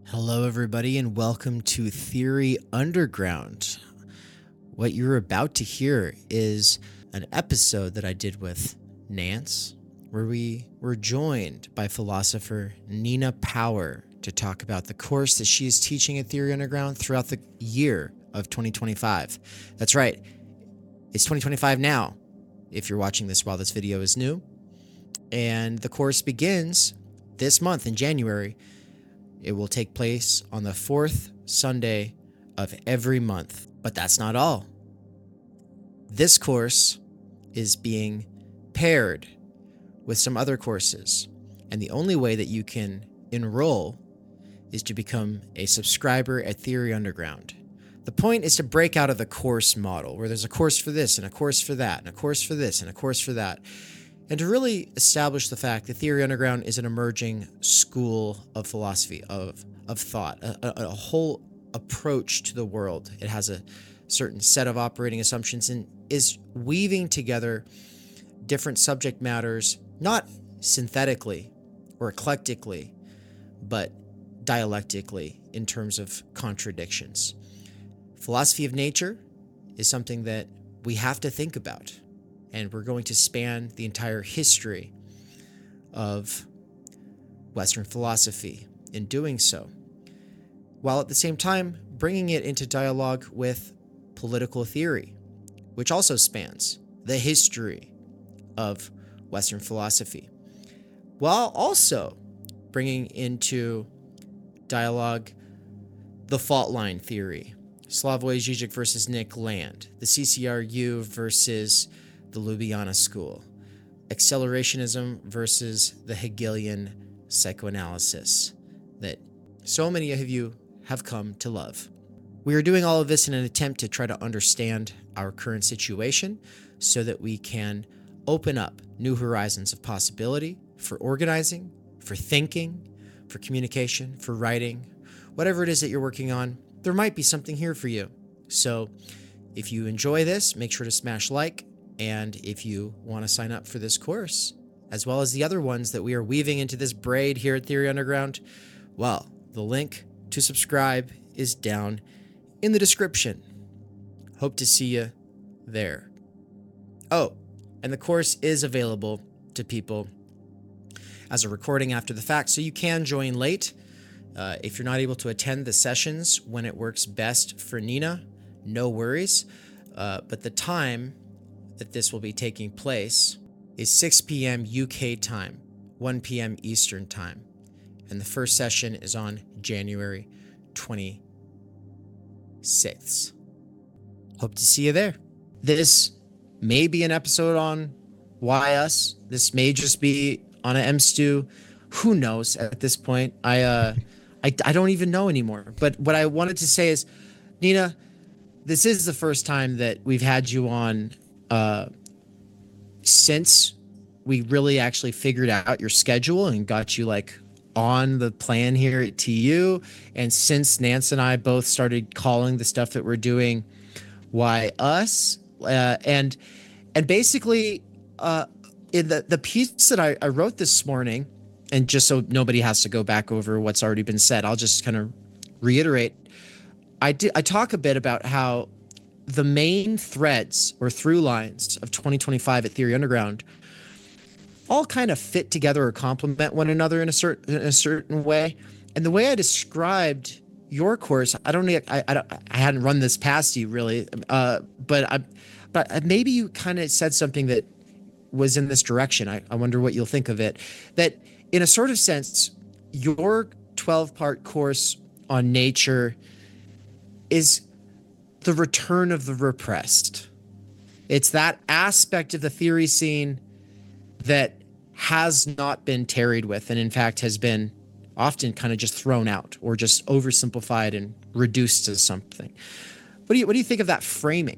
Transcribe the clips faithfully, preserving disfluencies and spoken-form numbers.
Hello, everybody, and welcome to Theory Underground. What you're about to hear is an episode that I did with Nance, where we were joined by philosopher Nina Power to talk about the course that she is teaching at Theory Underground throughout the year of twenty twenty-five. That's right, it's twenty twenty-five now, if you're watching this while this video is new. And the course begins this month in January. It will take place on the fourth Sunday of every month. But that's not all. This course is being paired with some other courses. And the only way that you can enroll is to become a subscriber at Theory Underground. The point is to break out of the course model, where there's a course for this, and a course for that, and a course for this, and a course for that. And to really establish the fact that Theory Underground is an emerging school of philosophy, of, of thought, a, a, a whole approach to the world. It has a certain set of operating assumptions and is weaving together different subject matters, not synthetically or eclectically, but dialectically in terms of contradictions. Philosophy of nature is something that we have to think about. And we're going to span the entire history of Western philosophy in doing so, while at the same time bringing it into dialogue with political theory, which also spans the history of Western philosophy, while also bringing into dialogue the fault line theory, Slavoj Žižek versus Nick Land, the C C R U versus the Ljubljana school, accelerationism versus the Hegelian psychoanalysis that so many of you have come to love. We are doing all of this in an attempt to try to understand our current situation so that we can open up new horizons of possibility for organizing, for thinking, for communication, for writing, whatever it is that you're working on. There might be something here for you. So if you enjoy this, make sure to smash like. And if you want to sign up for this course, as well as the other ones that we are weaving into this braid here at Theory Underground, well, the link to subscribe is down in the description. Hope to see you there. Oh, and the course is available to people as a recording after the fact, so you can join late. Uh, if you're not able to attend the sessions when it works best for Nina, no worries. Uh, but the time that this will be taking place is six p.m. U K time, one p.m. Eastern time. And the first session is on January twenty-sixth. Hope to see you there. This may be an episode on Why Us. This may just be on an M S T U. Who knows at this point? I, uh, I, I don't even know anymore. But what I wanted to say is, Nina, this is the first time that we've had you on Uh, since we really actually figured out your schedule and got you like on the plan here at T U, and since Nance and I both started calling the stuff that we're doing Why Us, uh, and and basically uh, in the the piece that I, I wrote this morning, and just so nobody has to go back over what's already been said, I'll just kind of reiterate. I did I talk a bit about how the main threads or through lines of twenty twenty-five at Theory Underground all kind of fit together or complement one another in a certain in a certain way. And the way I described your course, I don't I I, don't, I hadn't run this past you really, uh, but I but maybe you kind of said something that was in this direction. I, I wonder what you'll think of it. That in a sort of sense, your twelve-part course on nature is the return of the repressed. It's that aspect of the theory scene that has not been tarried with, and in fact has been often kind of just thrown out or just oversimplified and reduced to something. What do you what do you think of that framing?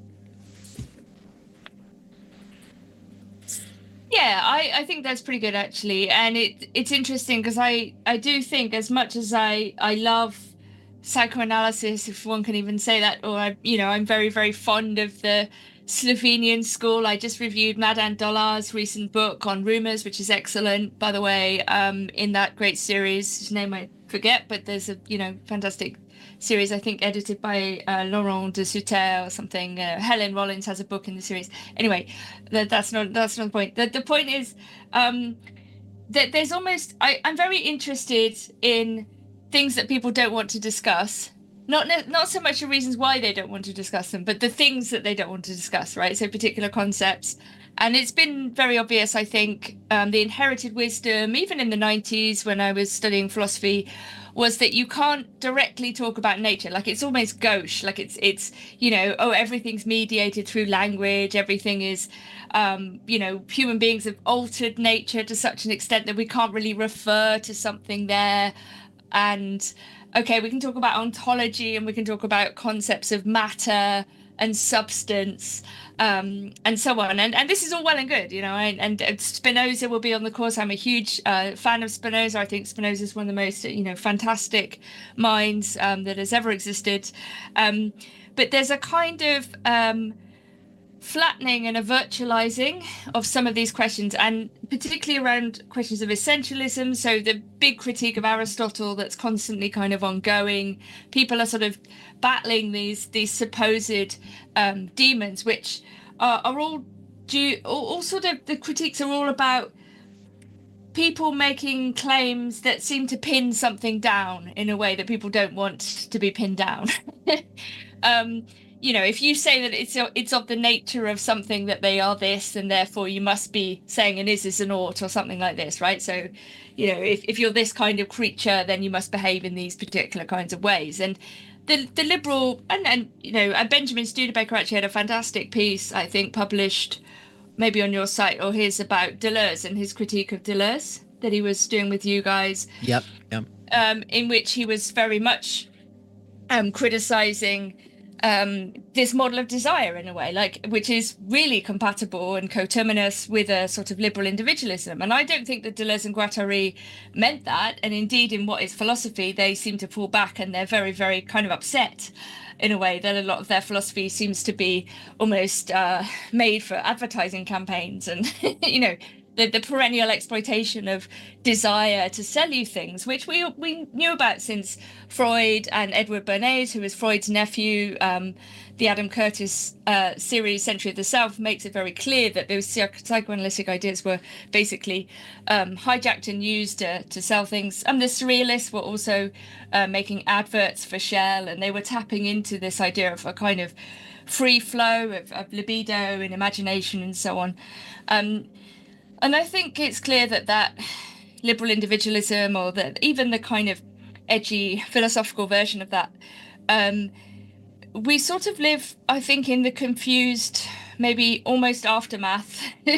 Yeah, I, I think that's pretty good actually, and it it's interesting because I I do think as much as I I love psychoanalysis, if one can even say that, or I you know I'm very very fond of the Slovenian school. I just reviewed Mladen Dolar's recent book on rumors, which is excellent, by the way. Um, in that great series, his name I forget, but there's a, you know, fantastic series, I think edited by uh, Laurent de Sutter or something. Uh, Helen Rollins has a book in the series. Anyway, that, that's not that's not the point. The, the point is um, that there's almost, I, I'm very interested in things that people don't want to discuss. Not not so much the reasons why they don't want to discuss them, but the things that they don't want to discuss, right? So particular concepts. And it's been very obvious, I think, um, the inherited wisdom, even in the nineties when I was studying philosophy, was that you can't directly talk about nature. Like it's almost gauche, like it's, it's you know, oh, everything's mediated through language. Everything is, um, you know, human beings have altered nature to such an extent that we can't really refer to something there. And okay, we can talk about ontology and we can talk about concepts of matter and substance um, and so on. And and this is all well and good, you know, and, and Spinoza will be on the course. I'm a huge uh, fan of Spinoza. I think Spinoza is one of the most, you know, fantastic minds um, that has ever existed. Um, but there's a kind of um, flattening and a virtualizing of some of these questions, and particularly around questions of essentialism. So the big critique of Aristotle that's constantly kind of ongoing. People are sort of battling these these supposed um, demons, which are, are all due, all, all sort of, the critiques are all about people making claims that seem to pin something down in a way that people don't want to be pinned down. um, You know, if you say that it's it's of the nature of something that they are this, and therefore you must be saying an is is an ought or something like this, right? So, you know, if, if you're this kind of creature, then you must behave in these particular kinds of ways. And the the liberal and, and you know, and Benjamin Studebaker actually had a fantastic piece, I think, published maybe on your site or his, about Deleuze and his critique of Deleuze that he was doing with you guys. Yep, yep. Um, in which he was very much um, criticizing Um, this model of desire in a way, like, which is really compatible and coterminous with a sort of liberal individualism. And I don't think that Deleuze and Guattari meant that. And indeed, in what is philosophy, they seem to pull back, and they're very, very kind of upset in a way that a lot of their philosophy seems to be almost uh, made for advertising campaigns and, you know, the, the perennial exploitation of desire to sell you things, which we we knew about since Freud and Edward Bernays, who was Freud's nephew. Um, the Adam Curtis uh, series, Century of the Self, makes it very clear that those psychoanalytic ideas were basically um, hijacked and used to, to sell things. And the surrealists were also uh, making adverts for Shell, and they were tapping into this idea of a kind of free flow of, of libido and imagination and so on. Um, And I think it's clear that that liberal individualism, or that even the kind of edgy philosophical version of that, um, we sort of live, I think, in the confused, maybe almost aftermath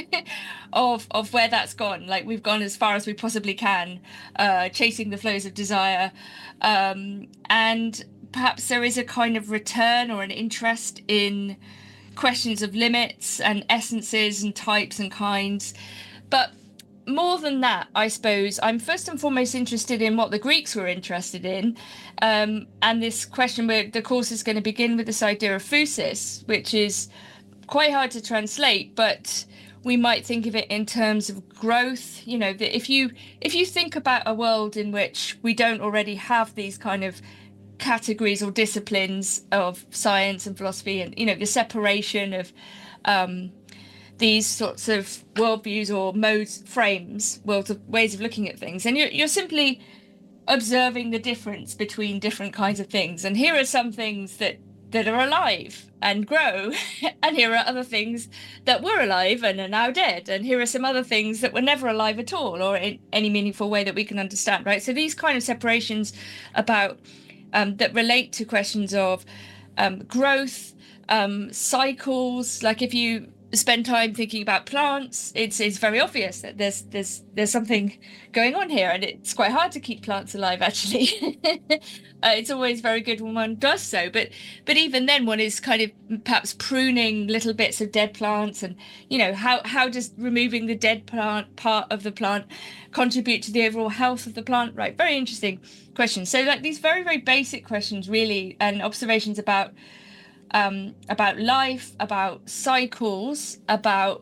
of of where that's gone. Like, we've gone as far as we possibly can, uh, chasing the flows of desire. Um, and perhaps there is a kind of return or an interest in questions of limits and essences and types and kinds. But more than that, I suppose, I'm first and foremost interested in what the Greeks were interested in. Um, and this question, where the course is going to begin with this idea of phusis, which is quite hard to translate, but we might think of it in terms of growth. You know, that if you if you think about a world in which we don't already have these kind of categories or disciplines of science and philosophy, and, you know, the separation of um, these sorts of worldviews or modes, frames, worlds of ways of looking at things, and you're, you're simply observing the difference between different kinds of things. And here are some things that that are alive and grow, and here are other things that were alive and are now dead, and here are some other things that were never alive at all, or in any meaningful way that we can understand, right? So these kind of separations about um, that relate to questions of um, growth, um, cycles. Like, if you spend time thinking about plants, it's it's very obvious that there's there's there's something going on here, and it's quite hard to keep plants alive, actually. uh, it's always very good when one does so, but but even then, one is kind of perhaps pruning little bits of dead plants, and, you know, how how does removing the dead plant part of the plant contribute to the overall health of the plant? Right, very interesting questions. So, like, these very very basic questions, really, and observations about Um, about life, about cycles, about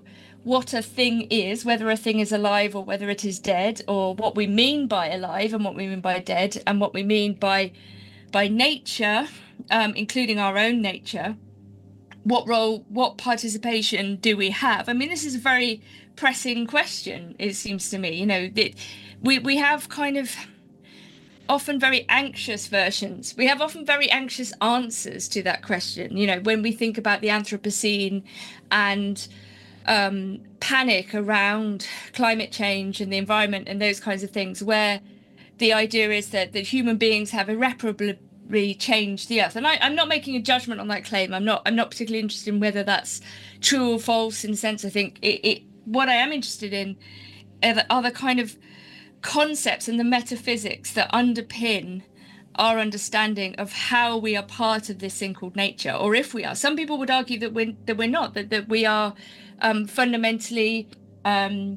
what a thing is, whether a thing is alive or whether it is dead, or what we mean by alive and what we mean by dead, and what we mean by by nature, um, including our own nature. What role, what participation do we have? I mean, this is a very pressing question, it seems to me. You know, that we we have kind of often very anxious versions. We have often very anxious answers to that question. You know, when we think about the Anthropocene and um, panic around climate change and the environment and those kinds of things, where the idea is that, that human beings have irreparably changed the earth. And I, I'm not making a judgment on that claim. I'm not I'm not particularly interested in whether that's true or false. In a sense, I think it, it what I am interested in are the, are the kind of concepts and the metaphysics that underpin our understanding of how we are part of this thing called nature, or if we are. Some people would argue that we're that we're not, that, that we are um, fundamentally um,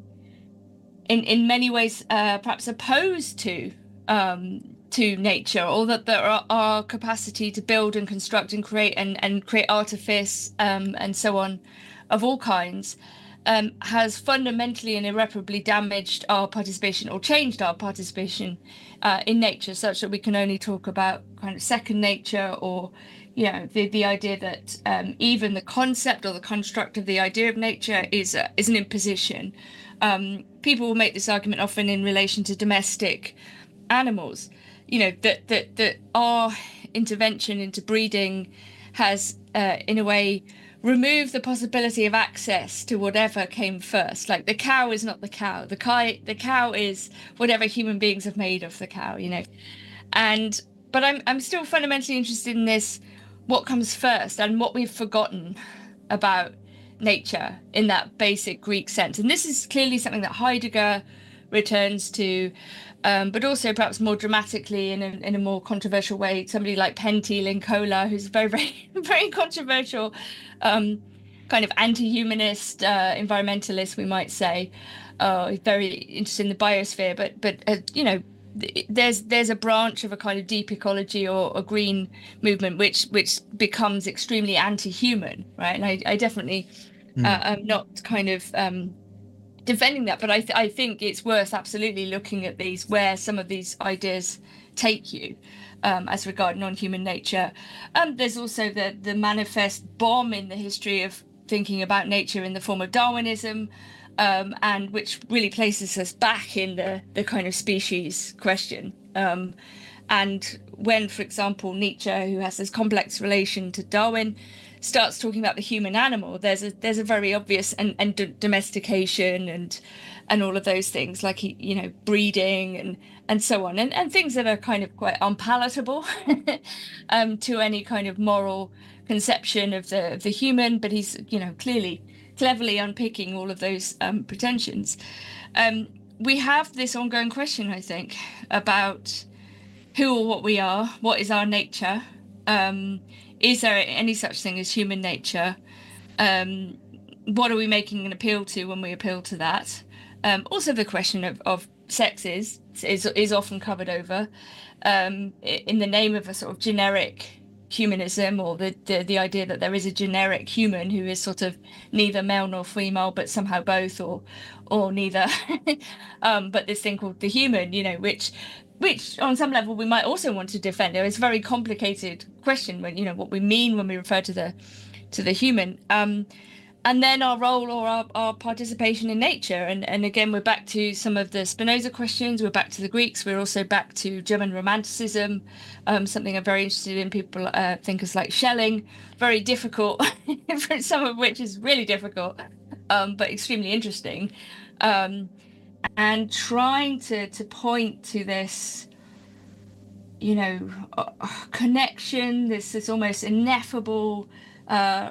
in in many ways uh, perhaps opposed to um, to nature, or that there are our capacity to build and construct and create and, and create artifice um, and so on of all kinds um, has fundamentally and irreparably damaged our participation or changed our participation uh, in nature, such that we can only talk about kind of second nature, or you know, the, the idea that um, even the concept or the construct of the idea of nature is a, is an imposition. Um, people will make this argument often in relation to domestic animals, you know, that that that our intervention into breeding has uh, in a way removed the possibility of access to whatever came first. Like the cow is not the cow. The cow the cow is whatever human beings have made of the cow, you know. And but I'm I'm still fundamentally interested in this, what comes first and what we've forgotten about nature in that basic Greek sense. And this is clearly something that Heidegger returns to, um, but also perhaps more dramatically in a, in a more controversial way, somebody like Pentti Linkola, who's very, very, very controversial, um, kind of anti-humanist uh, environmentalist, we might say, uh, very interested in the biosphere, but, but uh, you know, there's there's a branch of a kind of deep ecology or a green movement which which becomes extremely anti-human, right? And I, I definitely mm. uh, I'm not kind of um, defending that, but I th- I think it's worth absolutely looking at these, where some of these ideas take you um, as regard non-human nature. Um, there's also the the manifest bomb in the history of thinking about nature in the form of Darwinism. Um, and which really places us back in the, the kind of species question. Um, and when, for example, Nietzsche, who has this complex relation to Darwin, starts talking about the human animal, there's a there's a very obvious and, and d- domestication and and all of those things, like he, you know, breeding and and so on, and and things that are kind of quite unpalatable um, to any kind of moral conception of the of the human. But he's, you know, clearly. cleverly unpicking all of those um, pretensions. Um, we have this ongoing question, I think, about who or what we are, what is our nature, um, is there any such thing as human nature, um, what are we making an appeal to when we appeal to that? Um, also the question of, of sexes is, is often covered over um, in the name of a sort of generic humanism, or the, the the idea that there is a generic human who is sort of neither male nor female but somehow both, or or neither um but this thing called the human, you know, which which on some level we might also want to defend. It's a very complicated question, when, you know, what we mean when we refer to the to the human, um and then our role or our, our participation in nature. And, and again, we're back to some of the Spinoza questions. We're back to the Greeks. We're also back to German Romanticism, um, something I'm very interested in. People, uh, thinkers like Schelling, very difficult, some of which is really difficult, um, but extremely interesting. Um, and trying to, to point to this, you know, uh, connection, this, this almost ineffable uh,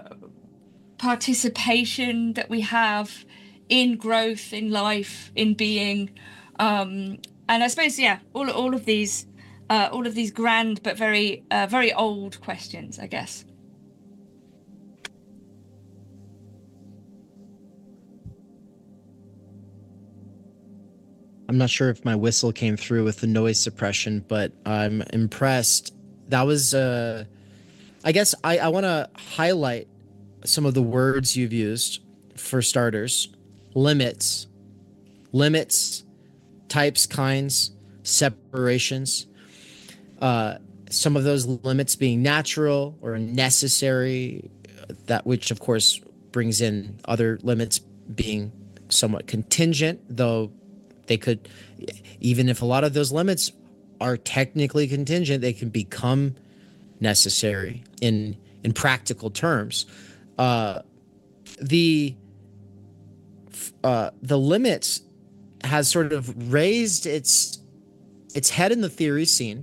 participation that we have in growth, in life, in being, um, and I suppose, yeah, all all of these, uh, all of these grand but very uh, very old questions, I guess. I'm not sure if my whistle came through with the noise suppression, but I'm impressed. That was, uh, I guess, I I want to highlight some of the words you've used, for starters. limits, limits, types, kinds, separations. Uh, some of those limits being natural or necessary, that which of course brings in other limits being somewhat contingent, though they could, even if a lot of those limits are technically contingent, they can become necessary in in practical terms. Uh, the uh, the limits has sort of raised its its head in the theory scene,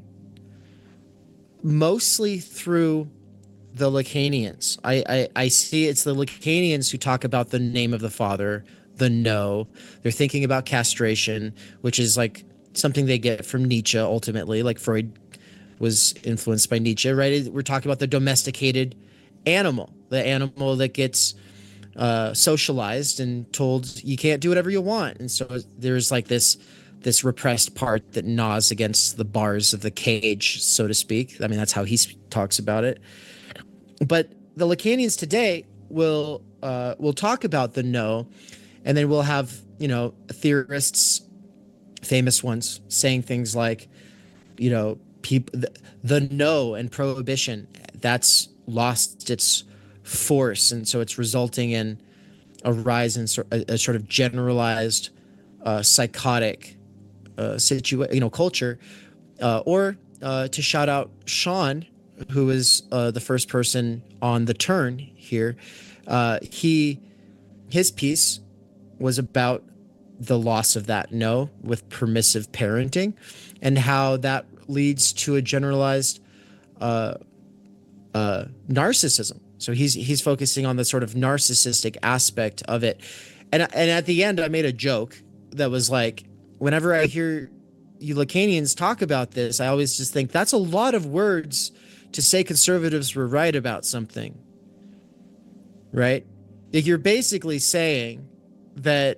mostly through the Lacanians. I, I, I see it's the Lacanians who talk about the name of the father, the no. They're thinking about castration, which is like something they get from Nietzsche ultimately. Like Freud was influenced by Nietzsche, right? We're talking about the domesticated animal, the animal that gets uh, socialized and told you can't do whatever you want. And so there's like this this repressed part that gnaws against the bars of the cage, so to speak. I mean, that's how he talks about it. But the Lacanians today will uh, will talk about the no, and then we'll have, you know, theorists, famous ones, saying things like, you know, people the, the no and prohibition, that's lost its force, and so it's resulting in a rise in a, a sort of generalized uh, psychotic uh, situa- you know, culture, uh, or uh, to shout out Sean, who is uh, the first person on the turn here. Uh, he, his piece was about the loss of that no with permissive parenting, and how that leads to a generalized uh, uh, narcissism. So he's he's focusing on the sort of narcissistic aspect of it, and and at the end I made a joke that was like, whenever I hear you Lacanians talk about this, I always just think that's a lot of words to say conservatives were right about something, right? Like, you're basically saying that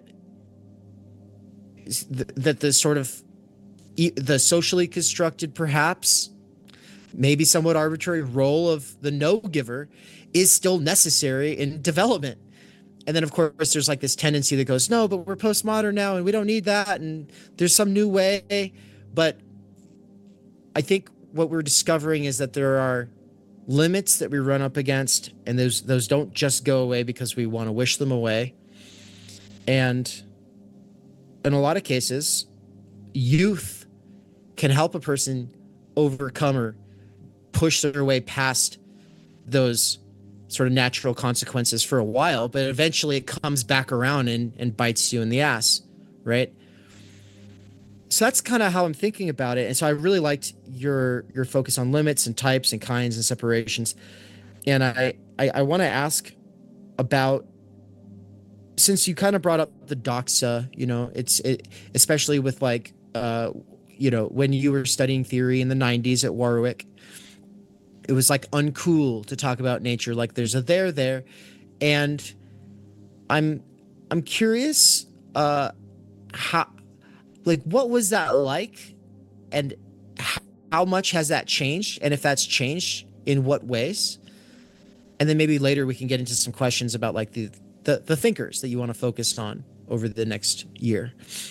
that the sort of the socially constructed, perhaps maybe somewhat arbitrary role of the no giver is still necessary in development. And then of course there's like this tendency that goes, no, but we're postmodern now and we don't need that, and there's some new way. But I think what we're discovering is that there are limits that we run up against, and those those don't just go away because we want to wish them away. And in a lot of cases, youth can help a person overcome or push their way past those sort of natural consequences for a while, but eventually it comes back around and, and bites you in the ass, right? So that's kind of how I'm thinking about it. And so I really liked your your focus on limits and types and kinds and separations. And I I, I want to ask about, since you kind of brought up the doxa, you know, it's it, especially with like uh you know, when you were studying theory in the nineties at Warwick, it was like uncool to talk about nature like there's a there there. And I'm I'm curious uh how, like, what was that like, and how much has that changed, and if that's changed, in what ways? And then maybe later we can get into some questions about like the the, the thinkers that you want to focus on over the next year.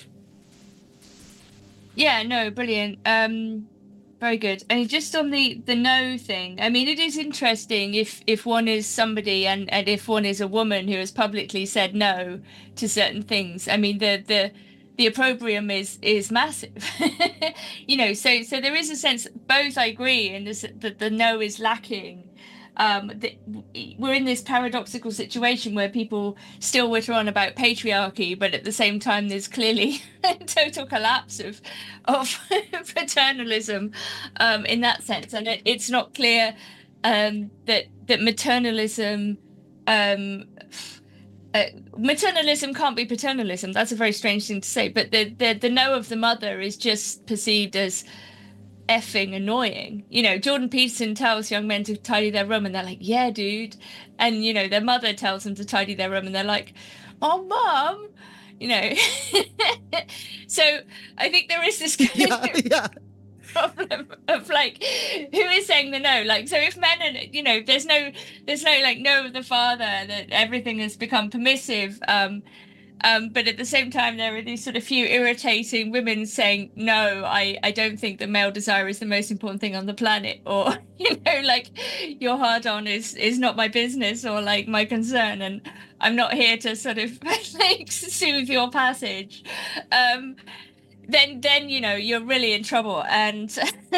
Yeah, no, brilliant. Um, very good. And just on the the no thing, I mean, it is interesting if if one is somebody and and if one is a woman who has publicly said no to certain things. I mean, the the the opprobrium is is massive. You know, so so there is a sense, both I agree in this, that the no is lacking. Um, the, we're in this paradoxical situation where people still witter on about patriarchy, but at the same time, there's clearly a total collapse of of paternalism um, in that sense, and it, it's not clear um, that that maternalism. Um, Uh, maternalism can't be paternalism. That's a very strange thing to say, but the, the the no of the mother is just perceived as effing annoying. You know, Jordan Peterson tells young men to tidy their room and they're like, yeah, dude. And, you know, their mother tells them to tidy their room and they're like, oh, mom, you know. So I think there is this kind yeah, of yeah. problem of like, who is saying the no? Like, so if men are, you know, there's no, there's no like no of the father, that everything has become permissive. Um, Um, but at the same time, there are these sort of few irritating women saying, no, I, I don't think that male desire is the most important thing on the planet. Or, you know, like your hard on is, is not my business or like my concern. And I'm not here to sort of like soothe your passage. Um, then, then, you know, you're really in trouble. And,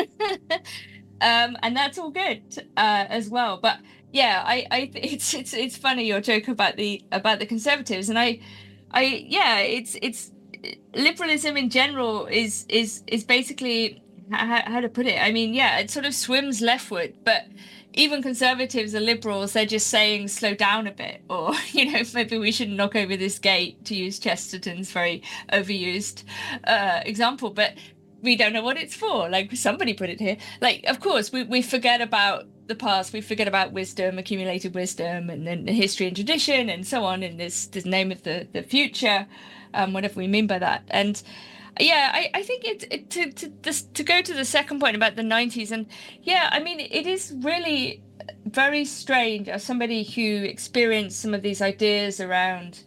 um, and that's all good, uh, as well. But yeah, I, I, it's, it's, it's funny your joke about the, about the conservatives. And I, I yeah, it's it's liberalism in general is is is basically how, how to put it. I mean, yeah, it sort of swims leftward, but even conservatives are liberals. They're just saying slow down a bit, or you know, maybe we shouldn't knock over this gate, to use Chesterton's very overused uh, example. But we don't know what it's for. Like somebody put it here. Like, of course, we we forget about the past, we forget about wisdom, accumulated wisdom, and then history and tradition, and so on. And this this name of the the future, um, whatever we mean by that. And yeah, I I think it, it to to this to go to the second point about the nineties. And yeah, I mean, it is really very strange as somebody who experienced some of these ideas around,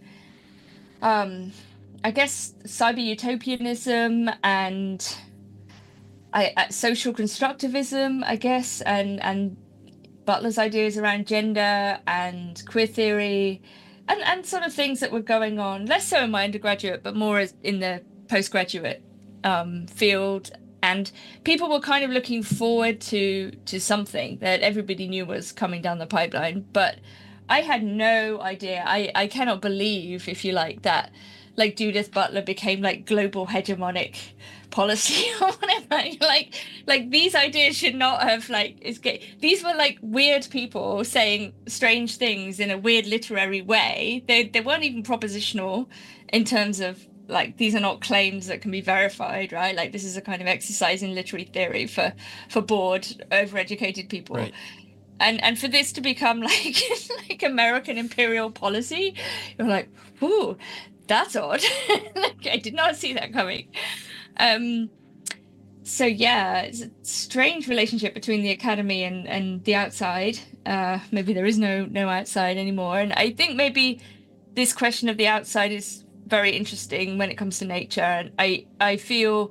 um, I guess cyber utopianism and I, uh, social constructivism, I guess, and and Butler's ideas around gender and queer theory, and and sort of things that were going on, less so in my undergraduate, but more as in the postgraduate um, field. And people were kind of looking forward to to something that everybody knew was coming down the pipeline, but I had no idea. I I cannot believe, if you like, that like Judith Butler became like global hegemonic policy or whatever. Like like these ideas should not have like escaped. These were like weird people saying strange things in a weird literary way. They they weren't even propositional in terms of like these are not claims that can be verified, right? Like this is a kind of exercise in literary theory for for bored, overeducated people. Right. And and for this to become like like American imperial policy, you're like, ooh, that's odd. Like I did not see that coming. Um, so yeah, it's a strange relationship between the academy and, and the outside. Uh, maybe there is no no outside anymore. And I think maybe this question of the outside is very interesting when it comes to nature. And I I feel,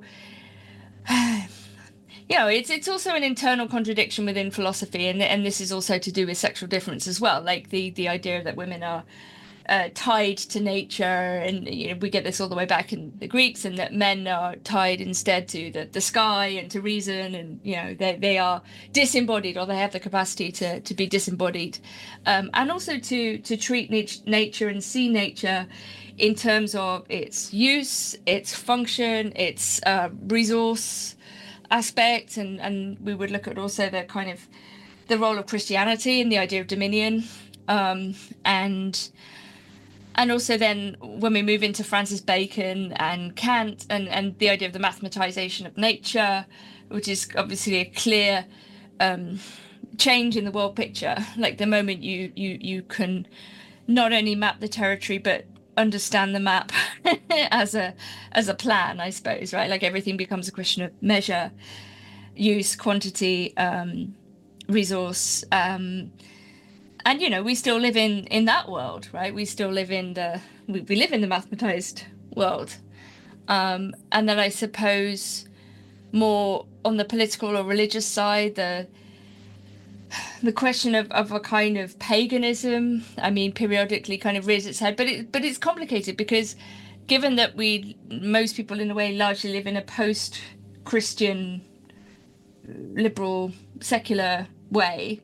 you know, it's it's also an internal contradiction within philosophy, and and this is also to do with sexual difference as well. Like the the idea that women are Uh, tied to nature, and you know, we get this all the way back in the Greeks, and that men are tied instead to the, the sky and to reason, and you know they, they are disembodied, or they have the capacity to, to be disembodied, um, and also to to treat nat- nature and see nature in terms of its use, its function, its uh, resource aspect, and and we would look at also the kind of the role of Christianity and the idea of dominion, um, and And also then when we move into Francis Bacon and Kant and, and the idea of the mathematization of nature, which is obviously a clear um, change in the world picture. Like the moment you, you, you can not only map the territory, but understand the map as a as a plan, I suppose, right? Like everything becomes a question of measure, use, quantity, um, resource, um, and you know we still live in in that world, right? We still live in the we, we live in the mathematized world, um and then I suppose more on the political or religious side, the the question of, of a kind of paganism, I mean, periodically kind of rears its head, but it but it's complicated because given that we most people in a way largely live in a post-Christian liberal secular way,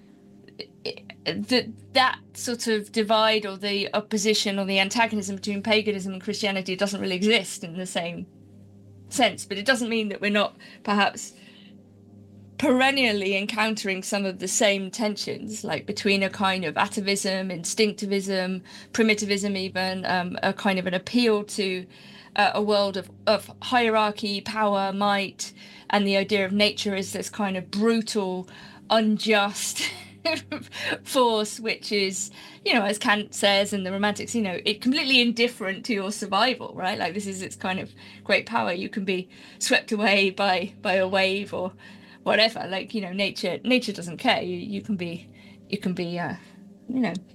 that that sort of divide or the opposition or the antagonism between paganism and Christianity doesn't really exist in the same sense. But it doesn't mean that we're not perhaps perennially encountering some of the same tensions, like between a kind of atavism, instinctivism, primitivism, even um, a kind of an appeal to uh, a world of, of hierarchy, power, might, and the idea of nature as this kind of brutal, unjust force, which is, you know, as Kant says and the Romantics, you know, it completely indifferent to your survival, right? Like this is its kind of great power. You can be swept away by by a wave or whatever. Like, you know, nature nature doesn't care. You you can be you can be uh, you know,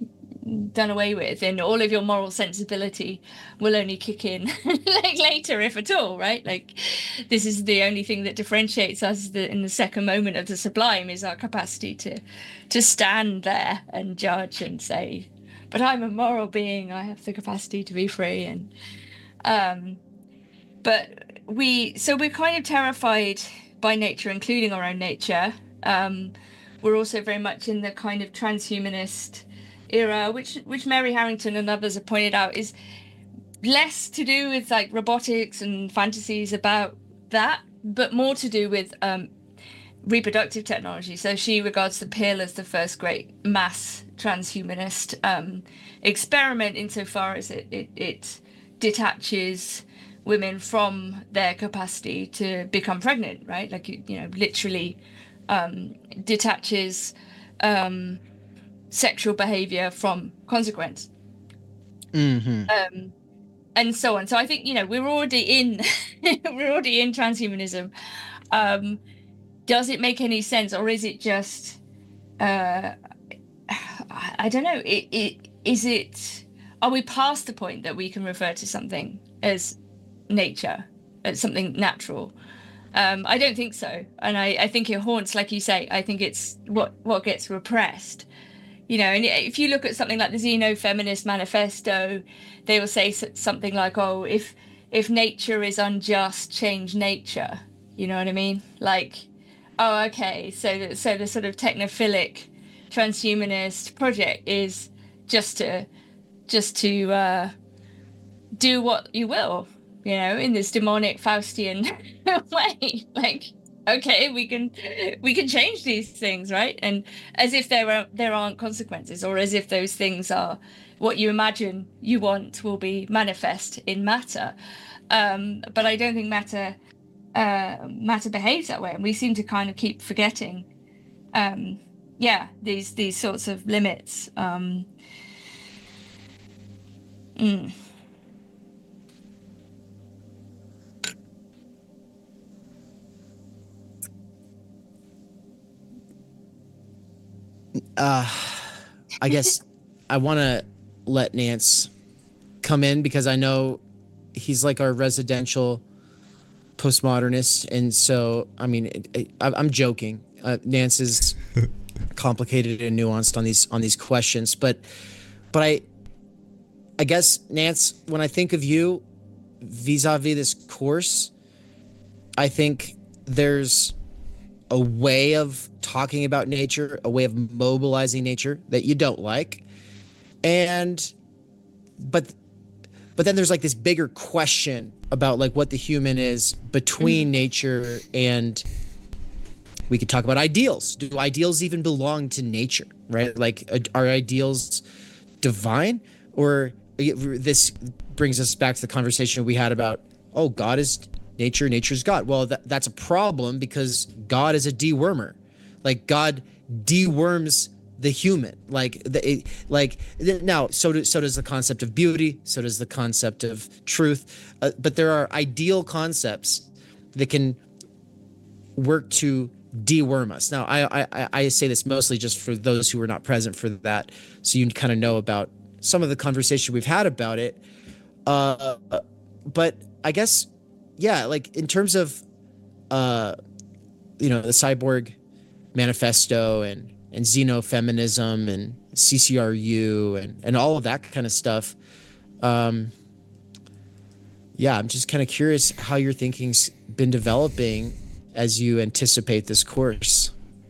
done away with, and all of your moral sensibility will only kick in like later, if at all, right? Like this is the only thing that differentiates us the, in the second moment of the sublime is our capacity to to stand there and judge and say, but I'm a moral being, I have the capacity to be free. And um but we so we're kind of terrified by nature, including our own nature. Um we're also very much in the kind of transhumanist era, which which Mary Harrington and others have pointed out is less to do with like robotics and fantasies about that, but more to do with um, reproductive technology. So she regards the pill as the first great mass transhumanist um, experiment, insofar as it, it, it detaches women from their capacity to become pregnant, right? Like, you, you know, literally um, detaches um, sexual behavior from consequence. Mm-hmm. Um, and so on. So I think, you know, we're already in, we're already in transhumanism. Um, does it make any sense, or is it just, uh, I, I don't know, it, it, is it, are we past the point that we can refer to something as nature, as something natural? Um, I don't think so. And I, I think it haunts, like you say, I think it's what, what gets repressed. You know, and if you look at something like the Xenofeminist Manifesto, they will say something like, oh, if if nature is unjust, change nature. You know what I mean? Like, oh, okay, so, so the sort of technophilic transhumanist project is just to, just to uh, do what you will, you know, in this demonic Faustian way. Like, okay, we can we can change these things, right? And as if there are there aren't consequences, or as if those things are what you imagine you want will be manifest in matter. Um, but I don't think matter uh, matter behaves that way, and we seem to kind of keep forgetting, um, yeah, these these sorts of limits. Um, mm. Uh, I guess I want to let Nance come in because I know he's like our residential postmodernist. And so, I mean, it, it, I, I'm joking. Uh, Nance is complicated and nuanced on these on these questions. But but I, I guess, Nance, when I think of you vis-a-vis this course, I think there's a way of talking about nature, a way of mobilizing nature that you don't like. And, but, but then there's like this bigger question about like what the human is between mm-hmm. nature and, we could talk about ideals. Do ideals even belong to nature, right? Like, are ideals divine? Or this brings us back to the conversation we had about, oh, God is nature, nature's God. Well, that, that's a problem because God is a dewormer. Like, God deworms the human. Like, the, it, like now, so do, so does the concept of beauty. So does the concept of truth. Uh, but there are ideal concepts that can work to deworm us. Now, I, I I say this mostly just for those who were not present for that, so you kind of know about some of the conversation we've had about it. Uh, but I guess, yeah, like in terms of, uh, you know, the Cyborg Manifesto and and xenofeminism and C C R U and and all of that kind of stuff. Um, yeah, I'm just kind of curious how your thinking's been developing as you anticipate this course.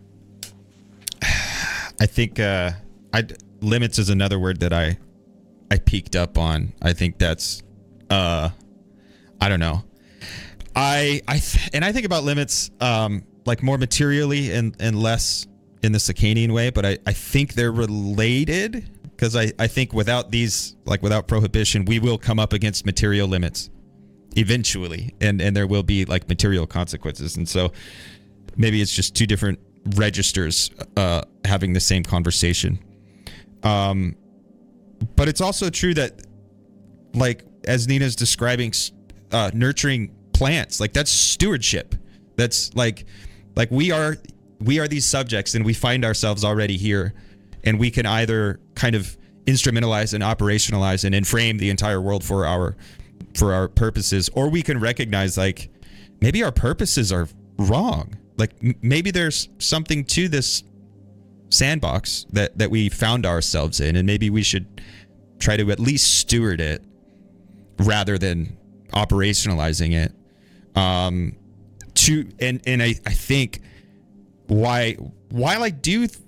I think uh, I limits is another word that I I peaked up on. I think that's uh, I don't know. I I th- and I think about limits um, like more materially and and less in the Sacanian way, but I, I think they're related because I, I think without these, like without prohibition, we will come up against material limits eventually, and, and there will be like material consequences. And so maybe it's just two different registers uh, having the same conversation. Um, but it's also true that, like, as Nina's describing, uh, nurturing plants, like that's stewardship. That's like, like we are, we are these subjects and we find ourselves already here, and we can either kind of instrumentalize and operationalize and enframe the entire world for our for our purposes, or we can recognize like maybe our purposes are wrong. Like m- maybe there's something to this sandbox that that we found ourselves in, and maybe we should try to at least steward it rather than operationalizing it. Um, to and and I, I think why while I do th-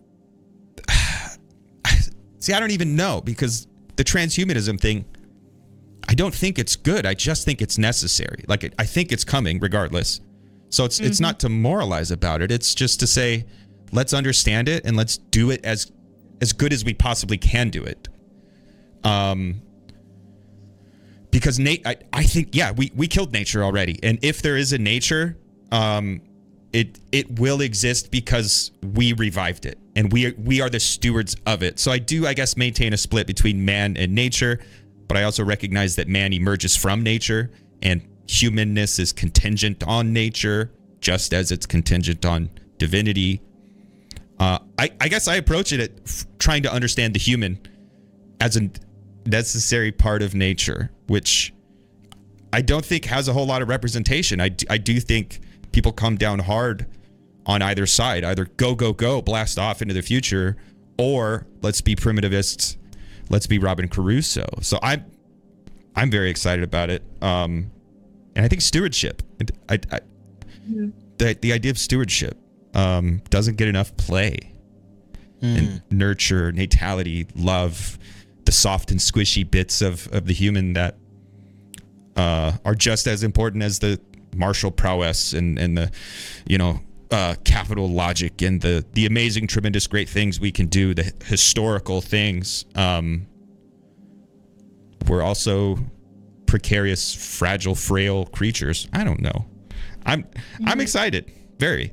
see I don't even know, because the transhumanism thing, I don't think it's good. I just think it's necessary. Like it, I think it's coming regardless. So it's mm-hmm. it's not to moralize about it. It's just to say, let's understand it and let's do it as as good as we possibly can do it. Um, because Nate, I, I think yeah, we we killed nature already, and if there is a nature, um, it it will exist because we revived it, and we are, we are the stewards of it. So I do, I guess, maintain a split between man and nature. But I also recognize that man emerges from nature, and humanness is contingent on nature, just as it's contingent on divinity. Uh, I, I guess I approach it at f- trying to understand the human as a necessary part of nature, which I don't think has a whole lot of representation. I, d- I do think people come down hard on either side, either go, go, go, blast off into the future, or let's be primitivists. Let's be Robin Caruso. So I'm, I'm very excited about it. Um, and I think stewardship, I, I, mm-hmm. the the idea of stewardship, um, doesn't get enough play. Mm. And nurture, natality, love, the soft and squishy bits of, of the human that uh, are just as important as the martial prowess and and the, you know, uh, capital logic and the, the amazing, tremendous, great things we can do, the historical things. Um, we're also precarious, fragile, frail creatures. I don't know. I'm mm-hmm. I'm excited. Very.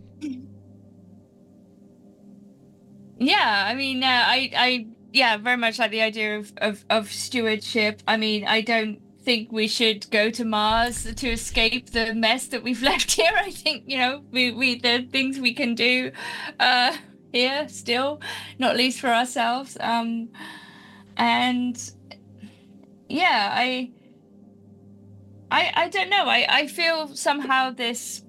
Yeah, I mean, uh, I I yeah, very much like the idea of, of of stewardship. I mean, I don't think we should go to Mars to escape the mess that we've left here. I think, you know, we, we there are things we can do uh, here still, not least for ourselves. Um, and yeah, I, I, I don't know. I, I feel somehow this,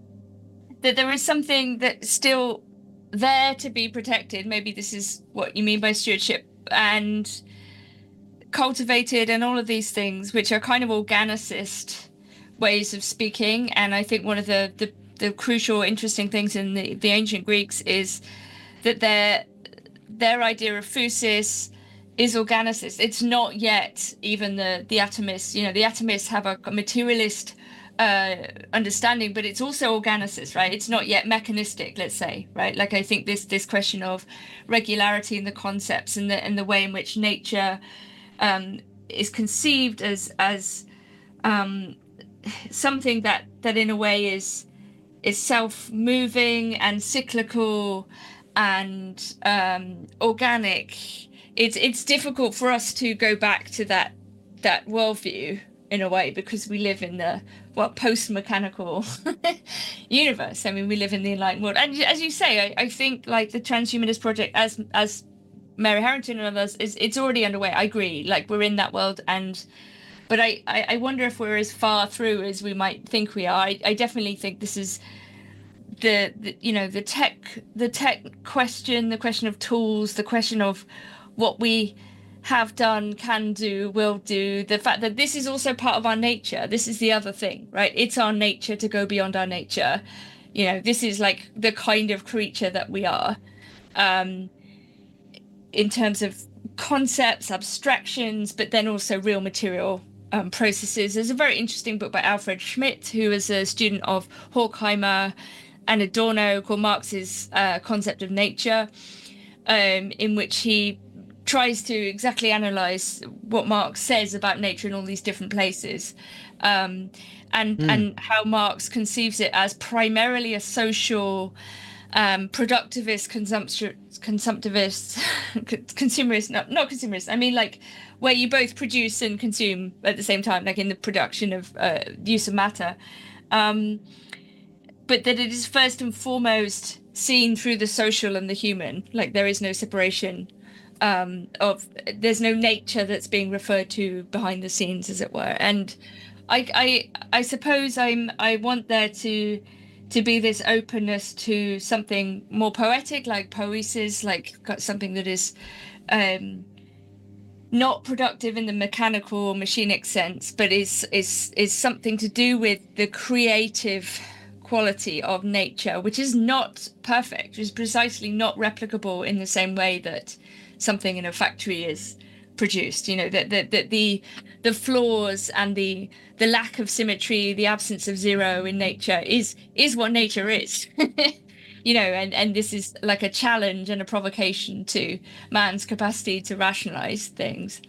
that there is something that's still there to be protected. Maybe this is what you mean by stewardship, and cultivated, and all of these things, which are kind of organicist ways of speaking. And I think one of the the, the crucial, interesting things in the, the ancient Greeks is that their their idea of physis is organicist. It's not yet even the the atomists. You know, the atomists have a, a materialist uh, understanding, but it's also organicist, right? It's not yet mechanistic, let's say, right? Like I think this this question of regularity in the concepts and the and the way in which nature Um, is conceived as as um, something that, that in a way is is self-moving and cyclical and um, organic. It's it's difficult for us to go back to that that worldview in a way, because we live in the well post-mechanical universe. I mean, we live in the enlightened world, and as you say, I, I think like the transhumanist project, as as Mary Harrington and others, is it's already underway. I agree. Like we're in that world, and but I, I, I wonder if we're as far through as we might think we are. I, I definitely think this is the, the you know the tech the tech question, the question of tools, the question of what we have done, can do, will do. The fact that this is also part of our nature. This is the other thing, right? It's our nature to go beyond our nature. You know, this is like the kind of creature that we are. Um, in terms of concepts, abstractions, but then also real material um, processes. There's a very interesting book by Alfred Schmidt, who is a student of Horkheimer and Adorno, called Marx's uh, Concept of Nature, um, in which he tries to exactly analyze what Marx says about nature in all these different places, um, and, mm. and how Marx conceives it as primarily a social um productivist, consumption consumptivist consumerist not not consumerist I mean like where you both produce and consume at the same time, like in the production of uh, use of matter, um but that it is first and foremost seen through the social and the human. Like there is no separation um, of there's no nature that's being referred to behind the scenes, as it were. And I, I, I suppose I'm I want there to to be this openness to something more poetic, like poiesis, like something that is um, not productive in the mechanical or machinic sense, but is is is something to do with the creative quality of nature, which is not perfect, which is precisely not replicable in the same way that something in a factory is produced. You know, that that that the the flaws and the the lack of symmetry, the absence of zero in nature is is what nature is. You know, and and this is like a challenge and a provocation to man's capacity to rationalize things.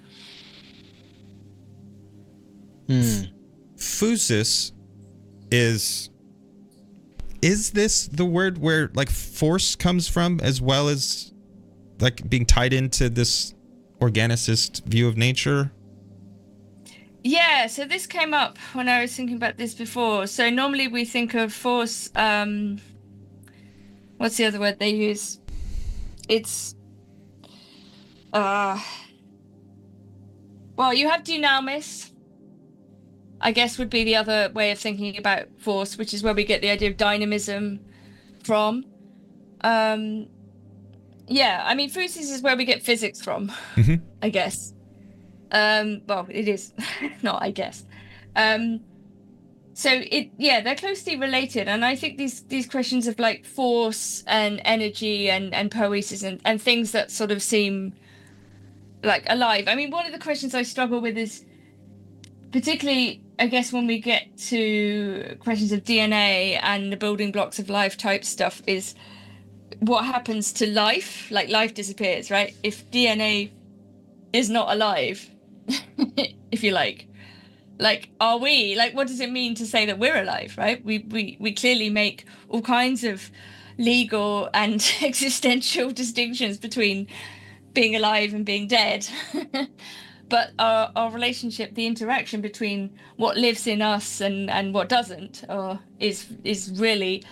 Hmm. Phusis is is this the word where like force comes from, as well as like being tied into this organicist view of nature? Yeah, so this came up when I was thinking about this before. So normally we think of force, um what's the other word they use? It's uh well, you have dynamis, I guess, would be the other way of thinking about force, which is where we get the idea of dynamism from. Um yeah, I mean, physis is where we get physics from, Mm-hmm. I guess. Um well, it is not, I guess. Um so it yeah, they're closely related, and I think these these questions of like force and energy and and poiesis and, and things that sort of seem like alive. I mean, one of the questions I struggle with is particularly, I guess, when we get to questions of D N A and the building blocks of life type stuff, is what happens to life. Like, life disappears, right? If D N A is not alive, if you like, like, are we, like, what does it mean to say that we're alive, right? We we we clearly make all kinds of legal and existential distinctions between being alive and being dead. But our, our relationship, the interaction between what lives in us and, and what doesn't, uh, is is really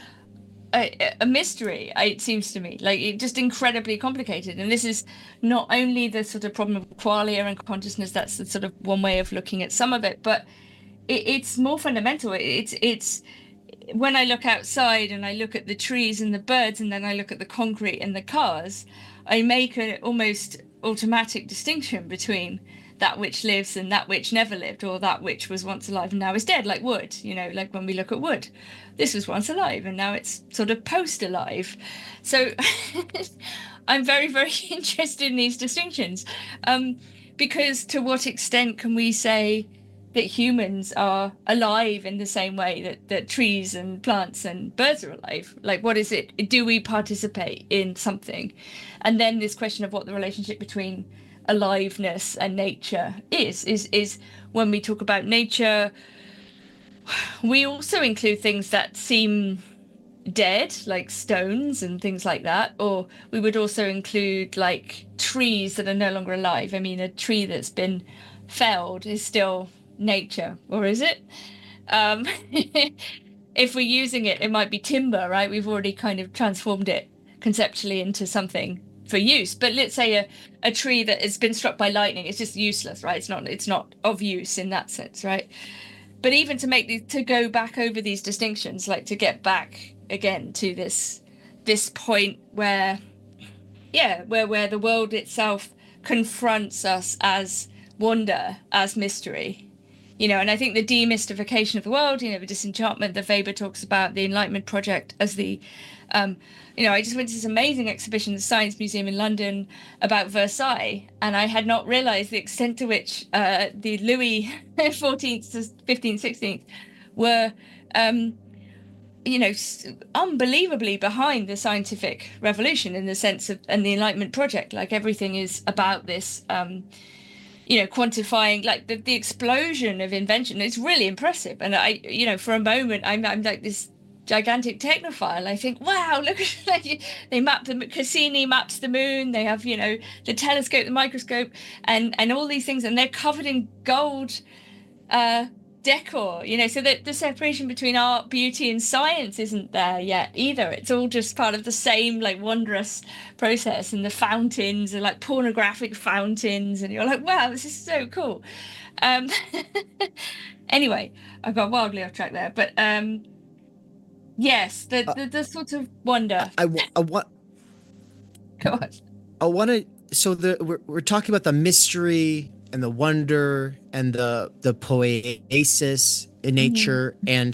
a, a mystery, it seems to me. Like, it just incredibly complicated. And this is not only the sort of problem of qualia and consciousness, that's the sort of one way of looking at some of it, but it, it's more fundamental. It's it's when I look outside and I look at the trees and the birds, and then I look at the concrete and the cars, I make an almost automatic distinction between that which lives and that which never lived, or that which was once alive and now is dead, like wood. You know, like when we look at wood, this was once alive and now it's sort of post-alive. So I'm very, very interested in these distinctions, um, because to what extent can we say that humans are alive in the same way that, that trees and plants and birds are alive? Like, what is it? Do we participate in something? And then this question of what the relationship between aliveness and nature is, is, is when we talk about nature, we also include things that seem dead, like stones and things like that, or we would also include like trees that are no longer alive. I mean, a tree that's been felled is still nature, or is it? Um, if we're using it, it might be timber, right? We've already kind of transformed it conceptually into something for use. But let's say a, a tree that has been struck by lightning, it's just useless, right? It's not it's not of use in that sense, right? But even to make the, to go back over these distinctions, like to get back again to this this point where, yeah, where where the world itself confronts us as wonder, as mystery, you know. And I think the demystification of the world, you know, the disenchantment that Weber talks about, the Enlightenment project as the, um, you know, I just went to this amazing exhibition at the Science Museum in London about Versailles, and I had not realized the extent to which uh, the Louis fourteenth to fifteenth, sixteenth were, um, you know, unbelievably behind the scientific revolution in the sense of, and the Enlightenment project. Like, everything is about this, um, you know, quantifying, like the, the explosion of invention. It's really impressive. And I, you know, for a moment, I'm, I'm like this gigantic technophile. I think, wow, look at like, they map the Cassini maps the moon. They have, you know, the telescope, the microscope, and and all these things, and they're covered in gold uh decor, you know, so that the separation between art, beauty, and science isn't there yet either. It's all just part of the same like wondrous process. And the fountains are like pornographic fountains, and you're like, wow, this is so cool. Um, anyway, I got wildly off track there, but um, yes, the, Uh, the the sort of wonder. I, wa- I want. Go on. I want to. So the we're, we're talking about the mystery and the wonder and the the poiesis in nature, and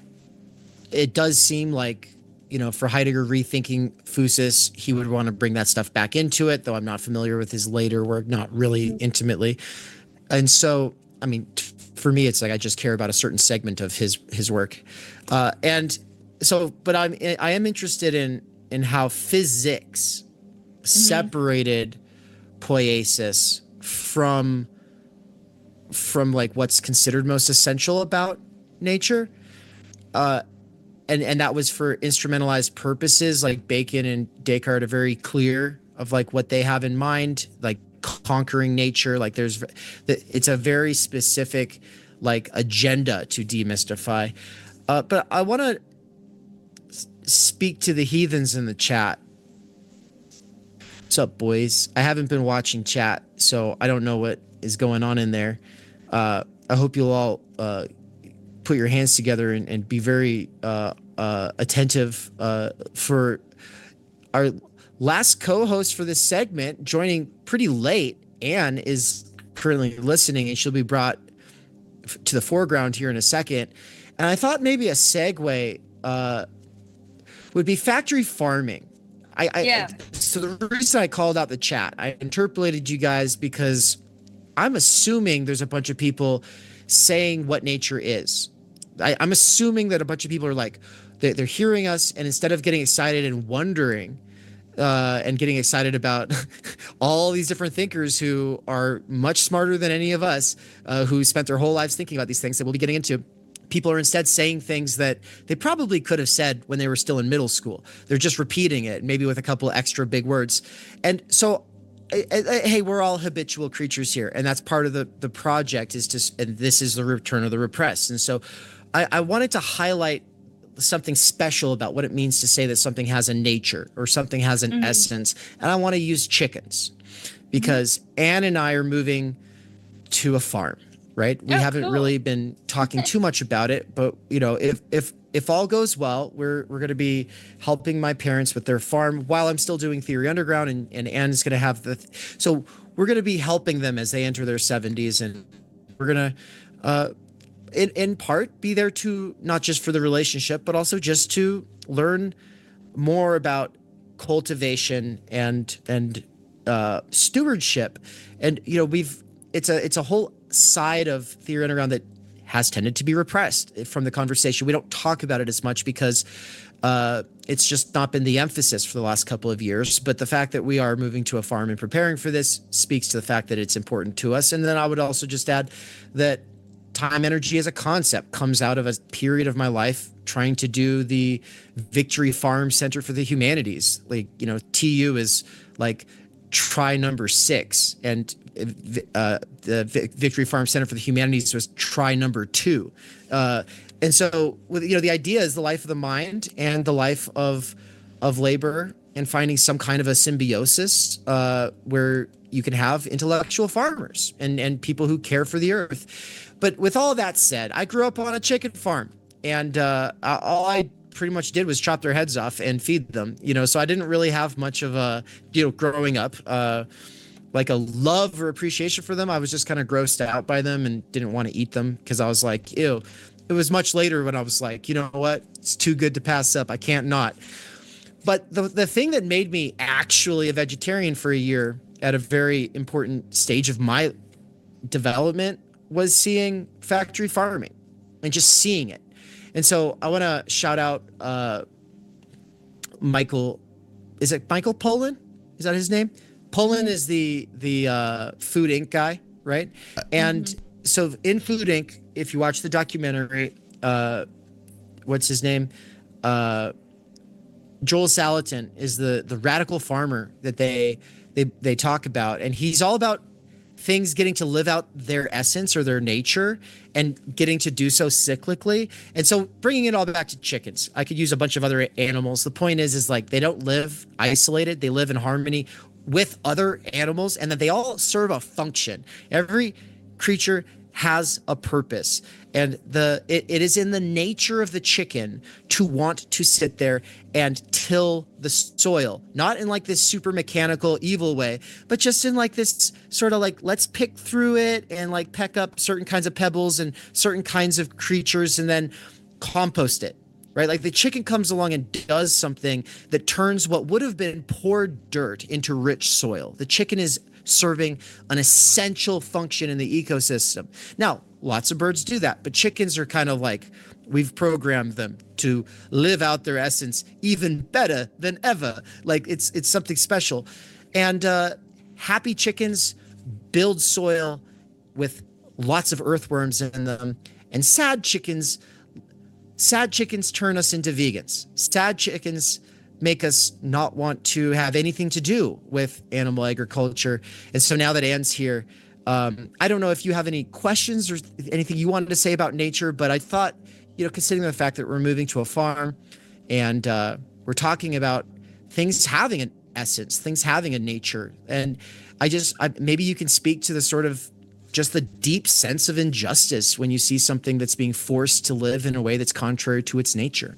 it does seem like, you know, for Heidegger rethinking Phusis, he would want to bring that stuff back into it. Though I'm not familiar with his later work, not really intimately, and so I mean, t- for me, it's like I just care about a certain segment of his his work, uh, and so. But I'm I am interested in in how physics separated poiesis from from like what's considered most essential about nature, uh and and that was for instrumentalized purposes. Like Bacon and Descartes are very clear of like what they have in mind, like conquering nature. Like there's it's a very specific like agenda to demystify, uh but I want to speak to the heathens in the chat. What's up, boys? I haven't been watching chat, so I don't know what is going on in there. Uh, I hope you'll all uh, put your hands together and, and be very uh, uh, attentive uh, for our last co-host for this segment, joining pretty late. Anne is currently listening, and she'll be brought f- to the foreground here in a second. And I thought maybe a segue uh, would be factory farming. I, I, Yeah. So the reason I called out the chat, I interpolated you guys because I'm assuming there's a bunch of people saying what nature is. I, I'm assuming that a bunch of people are like, they, they're hearing us, and instead of getting excited and wondering uh, and getting excited about all these different thinkers who are much smarter than any of us, uh, who spent their whole lives thinking about these things that we'll be getting into, people are instead saying things that they probably could have said when they were still in middle school. They're just repeating it, maybe with a couple extra big words. And so, I, I, hey, we're all habitual creatures here, and that's part of the the project. Is to, and this is the return of the repressed. And so, I, I wanted to highlight something special about what it means to say that something has a nature or something has an mm-hmm. essence. And I want to use chickens because mm-hmm. Anne and I are moving to a farm. Right. We oh, haven't cool. really been talking too much about it, but you know, if if if all goes well, we're we're going to be helping my parents with their farm while I'm still doing Theory Underground, and and Anne's going to have the. Th- so we're going to be helping them as they enter their seventies, and we're going to, uh, in in part, be there to not just for the relationship, but also just to learn more about cultivation and and uh, stewardship, and you know, we've it's a it's a whole side of Theory Underground that has tended to be repressed from the conversation. We don't talk about it as much because uh, it's just not been the emphasis for the last couple of years. But the fact that we are moving to a farm and preparing for this speaks to the fact that it's important to us. And then I would also just add that time energy as a concept comes out of a period of my life trying to do the Victory Farm Center for the Humanities. Like, you know, T U is like try number six, and uh, the Victory Farm Center for the Humanities was try number two. Uh, and so, with you know, the idea is the life of the mind and the life of of labor, and finding some kind of a symbiosis uh, where you can have intellectual farmers and and people who care for the earth. But with all that said, I grew up on a chicken farm, and uh, all I pretty much did was chop their heads off and feed them, you know, so I didn't really have much of a, you know, growing up, uh, like a love or appreciation for them. I was just kind of grossed out by them and didn't want to eat them because I was like, ew. It was much later when I was like, you know what, it's too good to pass up. I can't not. But the the thing that made me actually a vegetarian for a year at a very important stage of my development was seeing factory farming and just seeing it. And so I want to shout out uh, Michael. Is it Michael Pollan? Is that his name? Pollan is the the uh, Food Incorporated guy, right? And mm-hmm. so in Food Incorporated, if you watch the documentary, uh, what's his name? Uh, Joel Salatin is the the radical farmer that they they they talk about, and he's all about things getting to live out their essence or their nature and getting to do so cyclically. And so bringing it all back to chickens, I could use a bunch of other animals. The point is, is like they don't live isolated. They live in harmony with other animals, and that they all serve a function. Every creature has a purpose, and the it, it is in the nature of the chicken to want to sit there and till the soil, not in like this super mechanical evil way, but just in like this sort of like, let's pick through it and like peck up certain kinds of pebbles and certain kinds of creatures and then compost it, right? Like the chicken comes along and does something that turns what would have been poor dirt into rich soil. The chicken is serving an essential function in the ecosystem. Now, lots of birds do that, but chickens are kind of like, we've programmed them to live out their essence even better than ever. Like it's it's something special. And uh, happy chickens build soil with lots of earthworms in them. And sad chickens, sad chickens turn us into vegans. Sad chickens make us not want to have anything to do with animal agriculture. And so now that Anne's here, um, I don't know if you have any questions or anything you wanted to say about nature, but I thought, you know, considering the fact that we're moving to a farm and uh, we're talking about things having an essence, things having a nature. And I just, I, maybe you can speak to the sort of just the deep sense of injustice when you see something that's being forced to live in a way that's contrary to its nature.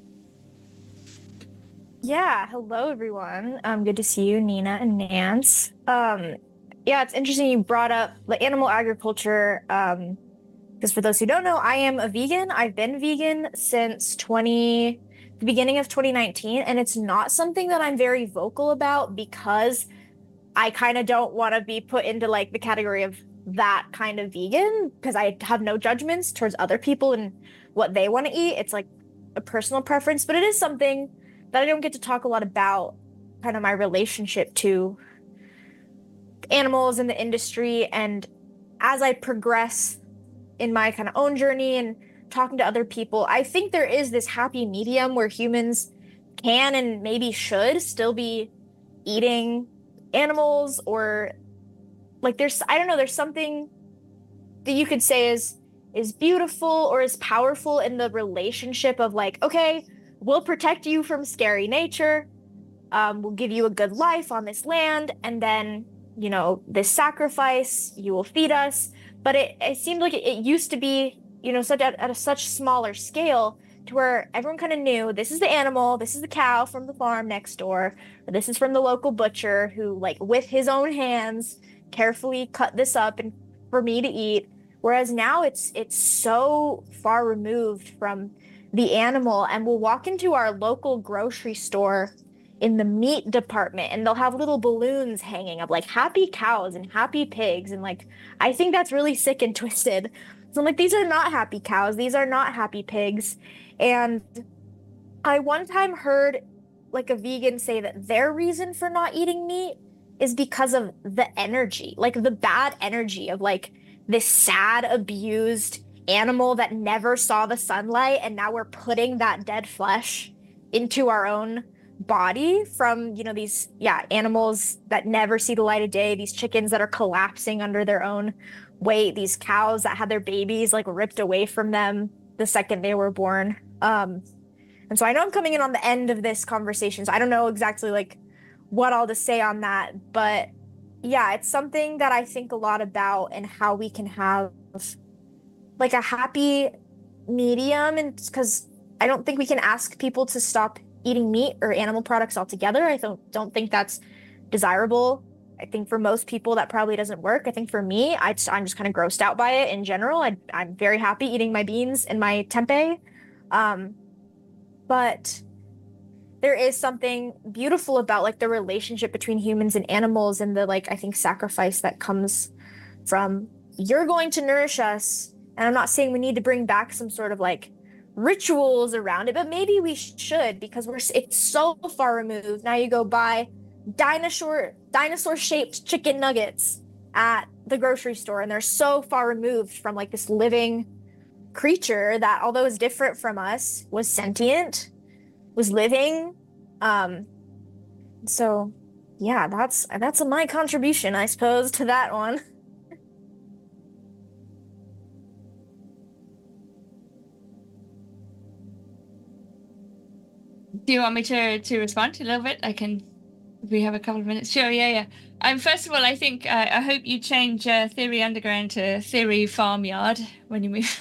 Yeah, hello everyone. Um, good to see you, Nina and Nance. Um, yeah, it's interesting you brought up the animal agriculture. Um, because for those who don't know, I am a vegan. I've been vegan since twenty, the beginning of twenty nineteen, and it's not something that I'm very vocal about because I kind of don't want to be put into like the category of that kind of vegan because I have no judgments towards other people and what they want to eat. It's like a personal preference, but it is something that I don't get to talk a lot about, kind of my relationship to animals in the industry. And as I progress in my kind of own journey and talking to other people, I think there is this happy medium where humans can and maybe should still be eating animals, or like there's, I don't know, there's something that you could say is is beautiful or is powerful in the relationship of like, okay, we'll protect you from scary nature. Um, we'll give you a good life on this land. And then, you know, this sacrifice, you will feed us. But it, it seemed like it, it used to be, you know, such at, at a such smaller scale to where everyone kind of knew this is the animal, this is the cow from the farm next door, or this is from the local butcher who, like, with his own hands, carefully cut this up and for me to eat. Whereas now it's it's so far removed from the animal, and we'll walk into our local grocery store in the meat department and they'll have little balloons hanging of like happy cows and happy pigs, and like I think that's really sick and twisted. So I'm like, these are not happy cows, these are not happy pigs. And I one time heard like a vegan say that their reason for not eating meat is because of the energy, like the bad energy of like this sad, abused animal that never saw the sunlight, and now we're putting that dead flesh into our own body from, you know, these yeah animals that never see the light of day, these chickens that are collapsing under their own weight, these cows that had their babies like ripped away from them the second they were born. Um and so I know I'm coming in on the end of this conversation, so I don't know exactly like what all to say on that, but yeah, it's something that I think a lot about, and how we can have like a happy medium. And because I don't think we can ask people to stop eating meat or animal products altogether. I don't don't think that's desirable. I think for most people that probably doesn't work. I think for me, I just, I'm just kind of grossed out by it in general. I, I'm very happy eating my beans and my tempeh. Um, but there is something beautiful about like the relationship between humans and animals, and the like, I think, sacrifice that comes from, you're going to nourish us. And I'm not saying we need to bring back some sort of like rituals around it, but maybe we should, because we're it's so far removed. Now you go buy dinosaur dinosaur shaped chicken nuggets at the grocery store, and they're so far removed from like this living creature that, although is different from us, was sentient, was living. Um so yeah, that's that's my contribution, I suppose, to that one. Do you want me to to respond a little bit? I can. We have a couple of minutes. Sure. Yeah. Yeah. Um. First of all, I think uh, I hope you change uh, Theory Underground to Theory Farmyard when you move.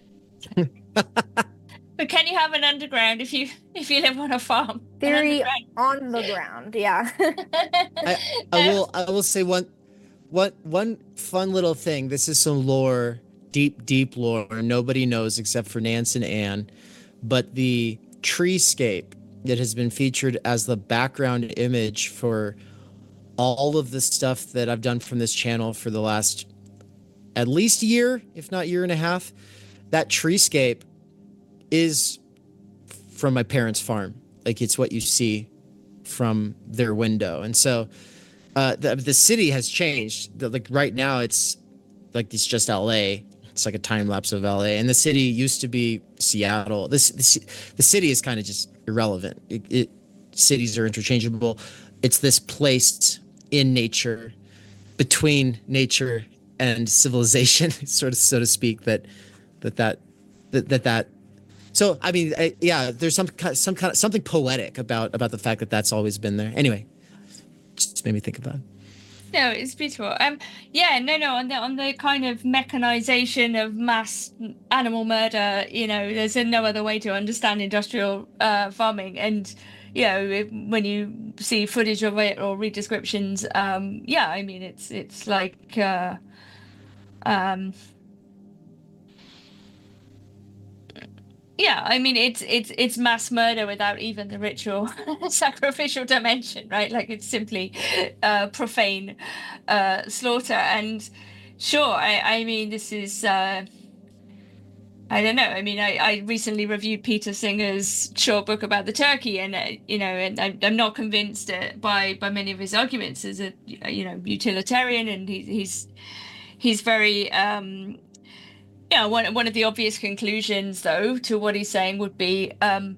But can you have an underground if you if you live on a farm? Theory on the ground, yeah. I, I will I will say one one one fun little thing. This is some lore, deep deep lore nobody knows except for Nance and Anne, but the treescape that has been featured as the background image for all of the stuff that I've done from this channel for the last at least year, if not year and a half, that treescape is from my parents' farm. Like, it's what you see from their window. And so uh, the the city has changed. The, like right now, it's like it's just L A. It's like a time lapse of L A. And the city used to be Seattle. This, this the city is kind of just irrelevant. It, it cities are interchangeable. It's this place in nature, between nature and civilization, sort of, so to speak. That that that that that. that So I mean, I, yeah, there's some some kind of something poetic about about the fact that that's always been there. Anyway, just made me think about it. No, it's beautiful. Um, yeah, no, no, on the on the kind of mechanization of mass animal murder, you know, there's no other way to understand industrial uh, farming. And you know, when you see footage of it or read descriptions, um, yeah, I mean, it's it's like. Uh, um, Yeah, I mean it's it's it's mass murder without even the ritual sacrificial dimension, right? Like, it's simply uh, profane uh, slaughter. And sure, I I mean this is uh, I don't know. I mean I, I recently reviewed Peter Singer's short book about the turkey, and uh, you know, and I, I'm not convinced uh, by by many of his arguments as a you know utilitarian, and he, he's he's very. Um, Yeah, one one of the obvious conclusions, though, to what he's saying would be um,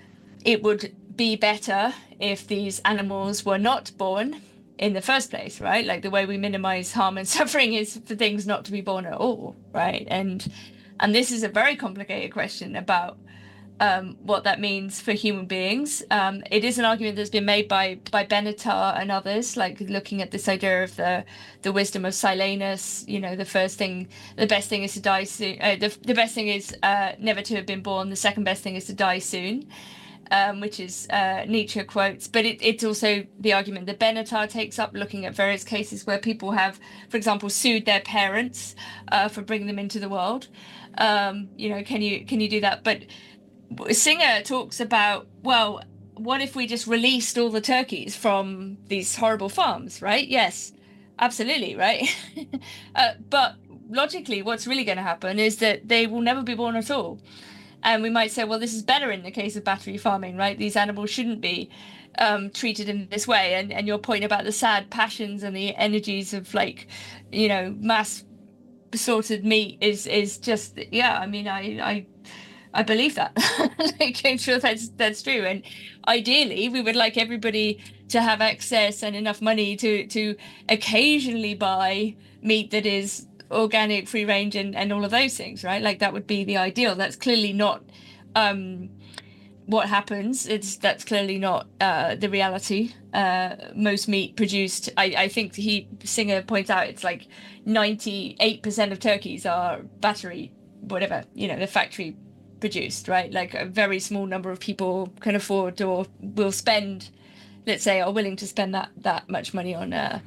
it would be better if these animals were not born in the first place, right? Like, the way we minimize harm and suffering is for things not to be born at all, right? And and this is a very complicated question about um, what that means for human beings. Um, it is an argument that's been made by by Benatar and others, like looking at this idea of the the wisdom of Silenus. You know, the first thing, the best thing is to die soon. Uh, the the best thing is uh, never to have been born. The second best thing is to die soon, um, which is uh, Nietzsche quotes. But it, it's also the argument that Benatar takes up, looking at various cases where people have, for example, sued their parents uh, for bringing them into the world. Um, you know, can you can you do that? But Singer talks about, well, what if we just released all the turkeys from these horrible farms, right? Yes, absolutely, right? uh, but logically, what's really going to happen is that they will never be born at all. And we might say, well, this is better in the case of battery farming, right? These animals shouldn't be um, treated in this way. And, and your point about the sad passions and the energies of, like, you know, mass sorted meat is is just, yeah, I mean, I... I I believe that. Like, I'm sure that's that's true. And ideally, we would like everybody to have access and enough money to to occasionally buy meat that is organic, free range, and, and all of those things, right? Like, that would be the ideal. That's clearly not um, what happens. It's that's clearly not uh, the reality. Uh, most meat produced, I, I think he Singer points out, it's like ninety-eight percent of turkeys are battery, whatever, you know, the factory produced, right? Like, a very small number of people can afford or will spend, let's say, are willing to spend that that much money on uh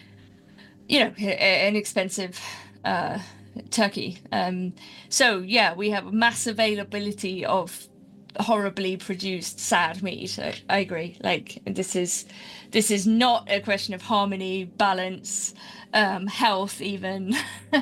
you know a, an expensive uh turkey. Um so yeah, we have mass availability of horribly produced sad meat. I, I agree. Like, this is this is not a question of harmony, balance, um health even.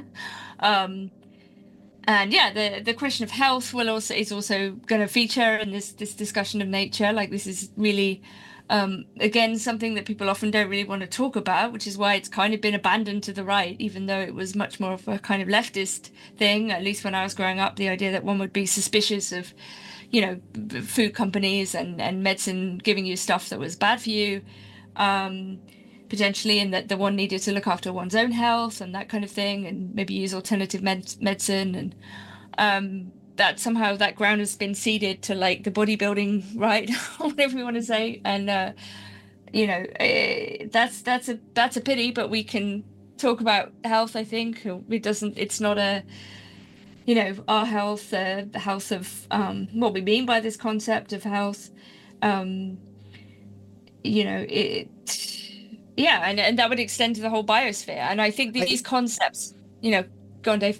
um And yeah, the the question of health will also is also going to feature in this this discussion of nature. Like, this is really, um, again, something that people often don't really want to talk about, which is why it's kind of been abandoned to the right, even though it was much more of a kind of leftist thing. At least when I was growing up, the idea that one would be suspicious of, you know, food companies and and medicine giving you stuff that was bad for you, um, potentially, and that the one needed to look after one's own health and that kind of thing, and maybe use alternative med- medicine. And um, that somehow that ground has been ceded to like the bodybuilding right, or whatever you want to say, and uh, you know, uh, that's that's a that's a pity. But we can talk about health. I think it doesn't. It's not a, you know, our health, uh, the health of um, what we mean by this concept of health. Um, you know, it. Yeah, and and that would extend to the whole biosphere. And I think these I, concepts, you know, go on, Dave.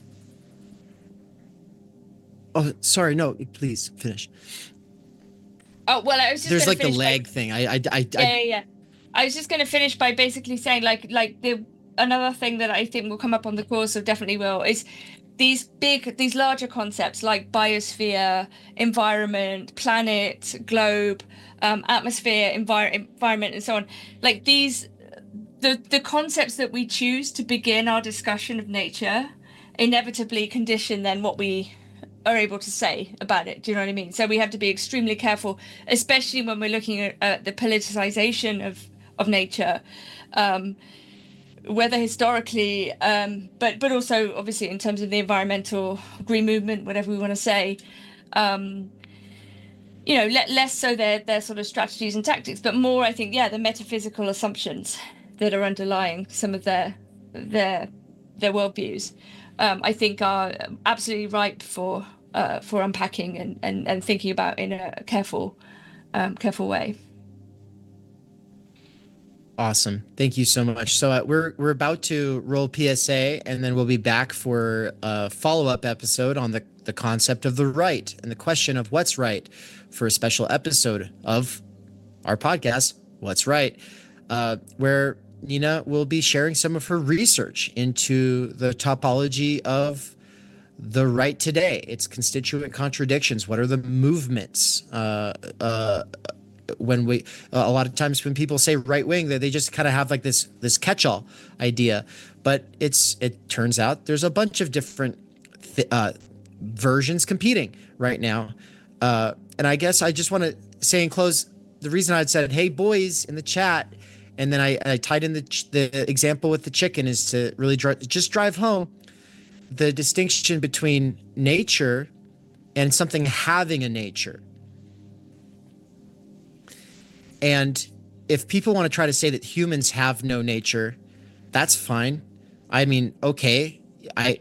Oh, sorry. No, please finish. Oh, well, I was just There's like the by, lag thing. I, I, I, yeah, I, yeah, yeah. I was just going to finish by basically saying, like, like the another thing that I think will come up on the course, or definitely will, is these big, these larger concepts like biosphere, environment, planet, globe, um, atmosphere, envir- environment, and so on. Like these, the the concepts that we choose to begin our discussion of nature inevitably condition then what we are able to say about it. Do you know what I mean? So we have to be extremely careful, especially when we're looking at uh, the politicization of of nature, um, whether historically, um, but but also obviously in terms of the environmental green movement, whatever we want to say. Um, you know, le- less so their their sort of strategies and tactics, but more, I think, yeah, the metaphysical assumptions that are underlying some of their their their worldviews. Um, I think are absolutely ripe for uh, for unpacking and, and, and thinking about in a careful um, careful way. Awesome, thank you so much. So uh, we're we're about to roll P S A, and then we'll be back for a follow up episode on the the concept of the right and the question of what's right for a special episode of our podcast, What's Right, uh, where Nina will be sharing some of her research into the topology of the right today, its constituent contradictions. What are the movements? Uh, uh, when we, uh, a lot of times when people say right wing, they, they just kind of have like this this catch-all idea, but it's it turns out there's a bunch of different th- uh, versions competing right now. Uh, and I guess I just want to say in close, the reason I'd said, hey boys in the chat, and then I, I tied in the ch- the example with the chicken is to really dri- just drive home the distinction between nature and something having a nature. And if people want to try to say that humans have no nature, that's fine. I mean, okay, I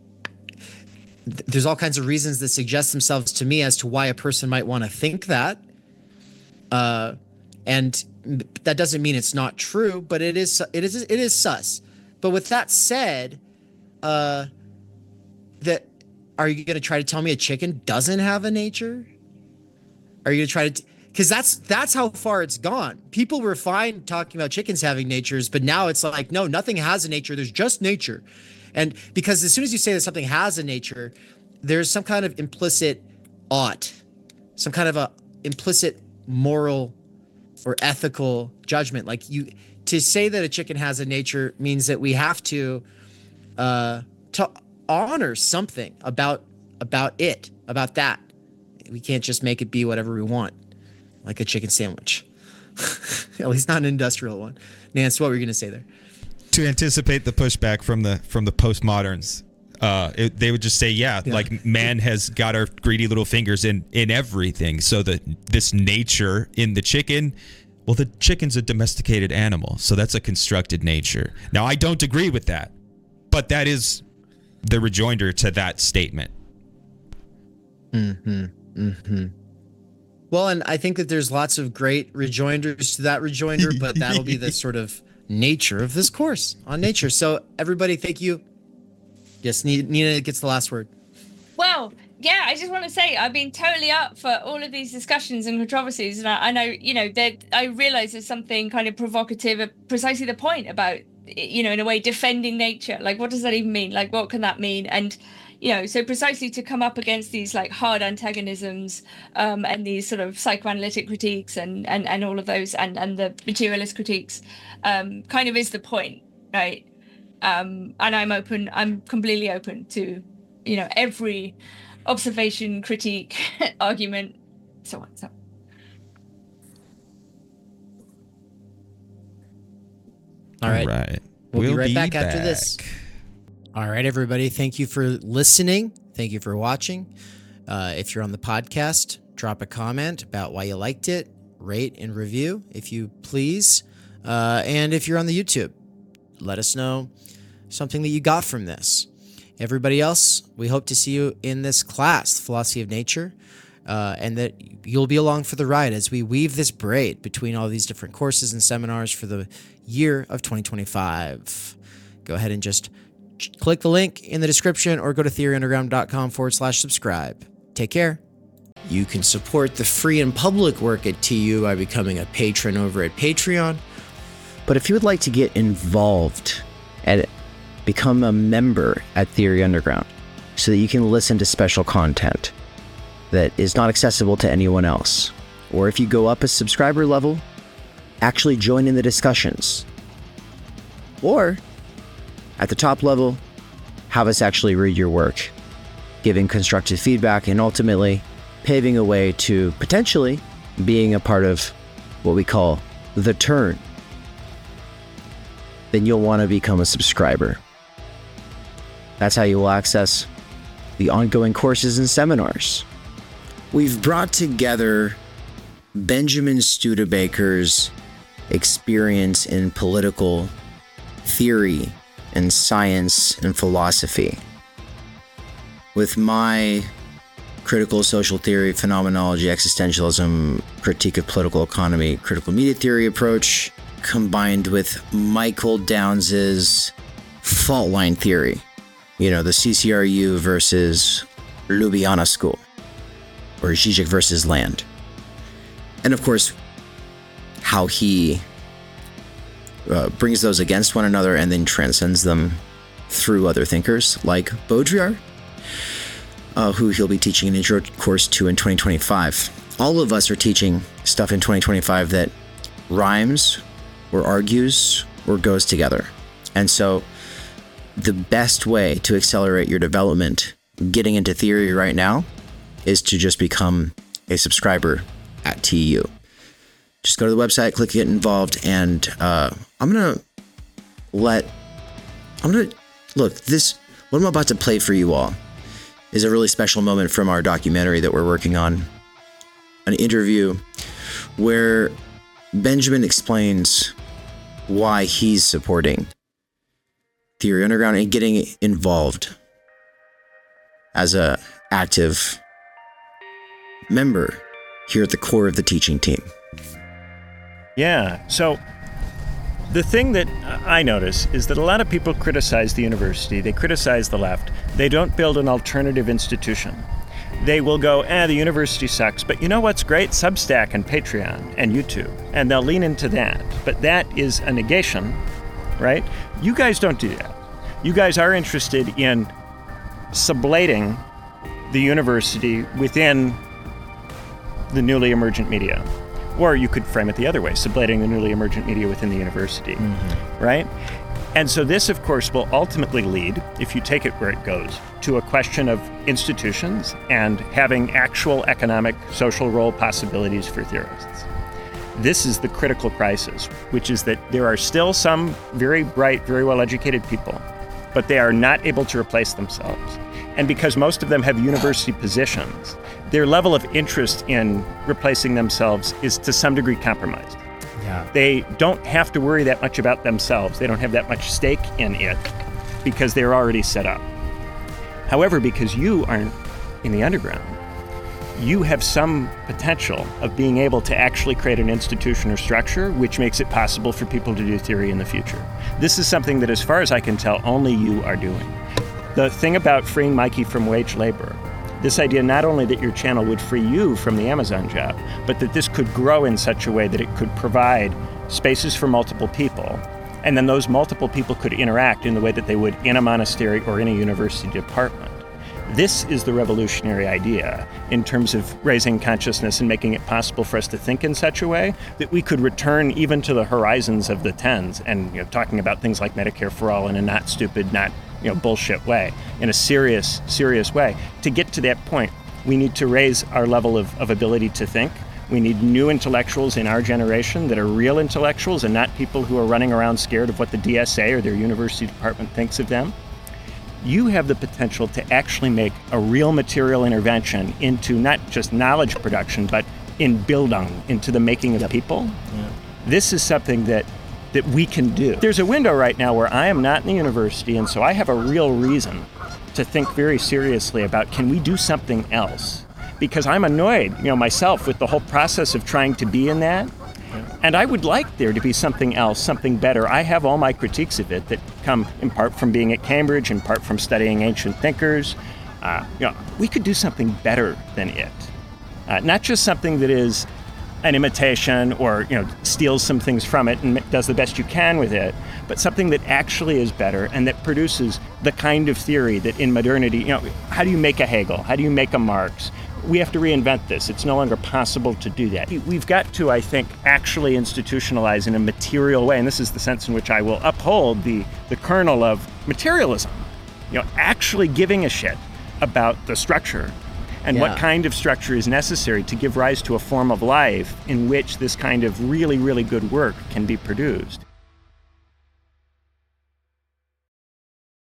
th- there's all kinds of reasons that suggest themselves to me as to why a person might want to think that. Uh, and that doesn't mean it's not true, but it is it is it is sus. But with that said, uh, that are you going to try to tell me a chicken doesn't have a nature? Are you going to try to? T- Because that's that's how far it's gone. People were fine talking about chickens having natures, but now it's like, no, nothing has a nature. There's just nature. And because as soon as you say that something has a nature, there's some kind of implicit ought, some kind of a implicit moral or ethical judgment. Like you, to say that a chicken has a nature means that we have to uh, to honor something about about it, about that. We can't just make it be whatever we want, like a chicken sandwich. At least not an industrial one. Nance, what were you going to say there? To anticipate the pushback from the from the postmoderns, uh, it, they would just say, yeah, yeah, like man has got our greedy little fingers in in everything. So that this nature in the chicken, well, the chicken's a domesticated animal, so that's a constructed nature. Now, I don't agree with that, but that is the rejoinder to that statement. Mm-hmm. Mm-hmm. Well, and I think that there's lots of great rejoinders to that rejoinder, but that'll be the sort of nature of this course on nature. So everybody, thank you. Yes, Nina gets the last word. Well, yeah, I just want to say I've been totally up for all of these discussions and controversies, and I, I know, you know, that I realize there's something kind of provocative, precisely the point about, you know, in a way, defending nature. Like, what does that even mean? Like, what can that mean? And you know, so precisely to come up against these like hard antagonisms um, and these sort of psychoanalytic critiques and and, and all of those and, and the materialist critiques um, kind of is the point, right? Um, and I'm open, I'm completely open to, you know, every observation, critique, argument, so on. So. All right. All right. We'll, we'll be right be back, back after this. All right, everybody. Thank you for listening. Thank you for watching. Uh, if you're on the podcast, drop a comment about why you liked it, rate and review if you please. Uh, and if you're on the YouTube, let us know something that you got from this. Everybody else, we hope to see you in this class, Philosophy of Nature, uh, and that you'll be along for the ride as we weave this braid between all these different courses and seminars for the year of twenty twenty-five. Go ahead and just click the link in the description or go to theoryunderground.com forward slash subscribe. Take care. You can support the free and public work at T U by becoming a patron over at Patreon. But if you would like to get involved and become a member at Theory Underground so that you can listen to special content that is not accessible to anyone else, or if you go up a subscriber level, actually join in the discussions, or at the top level, have us actually read your work, giving constructive feedback, and ultimately paving a way to potentially being a part of what we call the turn, then you'll want to become a subscriber. That's how you will access the ongoing courses and seminars. We've brought together Benjamin Studebaker's experience in political theory and science and philosophy with my critical social theory, phenomenology, existentialism, critique of political economy, critical media theory approach, combined with Michael Downes's fault line theory. You know, the C C R U versus Ljubljana School, or Žižek versus Land. And of course, how he uh, brings those against one another and then transcends them through other thinkers like Baudrillard, uh, who he'll be teaching an intro course to in twenty twenty-five. All of us are teaching stuff in twenty twenty-five that rhymes or argues or goes together. And so the best way to accelerate your development getting into theory right now is to just become a subscriber at T U. Just go to the website, click get involved, and uh, I'm gonna let I'm gonna look this what I'm about to play for you all is a really special moment from our documentary that we're working on, an interview where Benjamin explains why he's supporting Theory Underground and getting involved as a active member here at the core of the teaching team. Yeah, so the thing that I notice is that a lot of people criticize the university, they criticize the left, they don't build an alternative institution. They will go, eh, the university sucks, but you know what's great? Substack and Patreon and YouTube, and they'll lean into that. But that is a negation, right? You guys don't do that. You guys are interested in sublating the university within the newly emergent media. Or you could frame it the other way, sublating the newly emergent media within the university, mm-hmm. right? And so this, of course, will ultimately lead, if you take it where it goes, to a question of institutions and having actual economic, social role possibilities for theorists. This is the critical crisis, which is that there are still some very bright, very well-educated people, but they are not able to replace themselves. And because most of them have university positions, their level of interest in replacing themselves is to some degree compromised. Yeah. They don't have to worry that much about themselves. They don't have that much stake in it because they're already set up. However, because you aren't in the underground, you have some potential of being able to actually create an institution or structure which makes it possible for people to do theory in the future. This is something that, as far as I can tell, only you are doing. The thing about freeing Mikey from wage labor, this idea not only that your channel would free you from the Amazon job, but that this could grow in such a way that it could provide spaces for multiple people, and then those multiple people could interact in the way that they would in a monastery or in a university department. This is the revolutionary idea in terms of raising consciousness and making it possible for us to think in such a way that we could return even to the horizons of the tens and, you know, talking about things like Medicare for all in a not stupid, not, you know, bullshit way, in a serious, serious way. To get to that point, we need to raise our level of, of ability to think. We need new intellectuals in our generation that are real intellectuals and not people who are running around scared of what the D S A or their university department thinks of them. you have the potential to actually make a real material intervention into not just knowledge production, but in Bildung, into the making of Yep. people. Yeah. This is something that that we can do. There's a window right now where I am not in the university, and so I have a real reason to think very seriously about, can we do something else? Because I'm annoyed, you know, myself with the whole process of trying to be in that. And I would like there to be something else, something better. I have all my critiques of it that come in part from being at Cambridge, in part from studying ancient thinkers. Uh, you know, we could do something better than it. Uh, not just something that is an imitation or, you know, steals some things from it and does the best you can with it, but something that actually is better and that produces the kind of theory that in modernity, you know, how do you make a Hegel? How do you make a Marx? We have to reinvent this. It's no longer possible to do that. We've got to, I think, actually institutionalize in a material way, and this is the sense in which I will uphold the, the kernel of materialism. You know, actually giving a shit about the structure and Yeah. what kind of structure is necessary to give rise to a form of life in which this kind of really, really good work can be produced.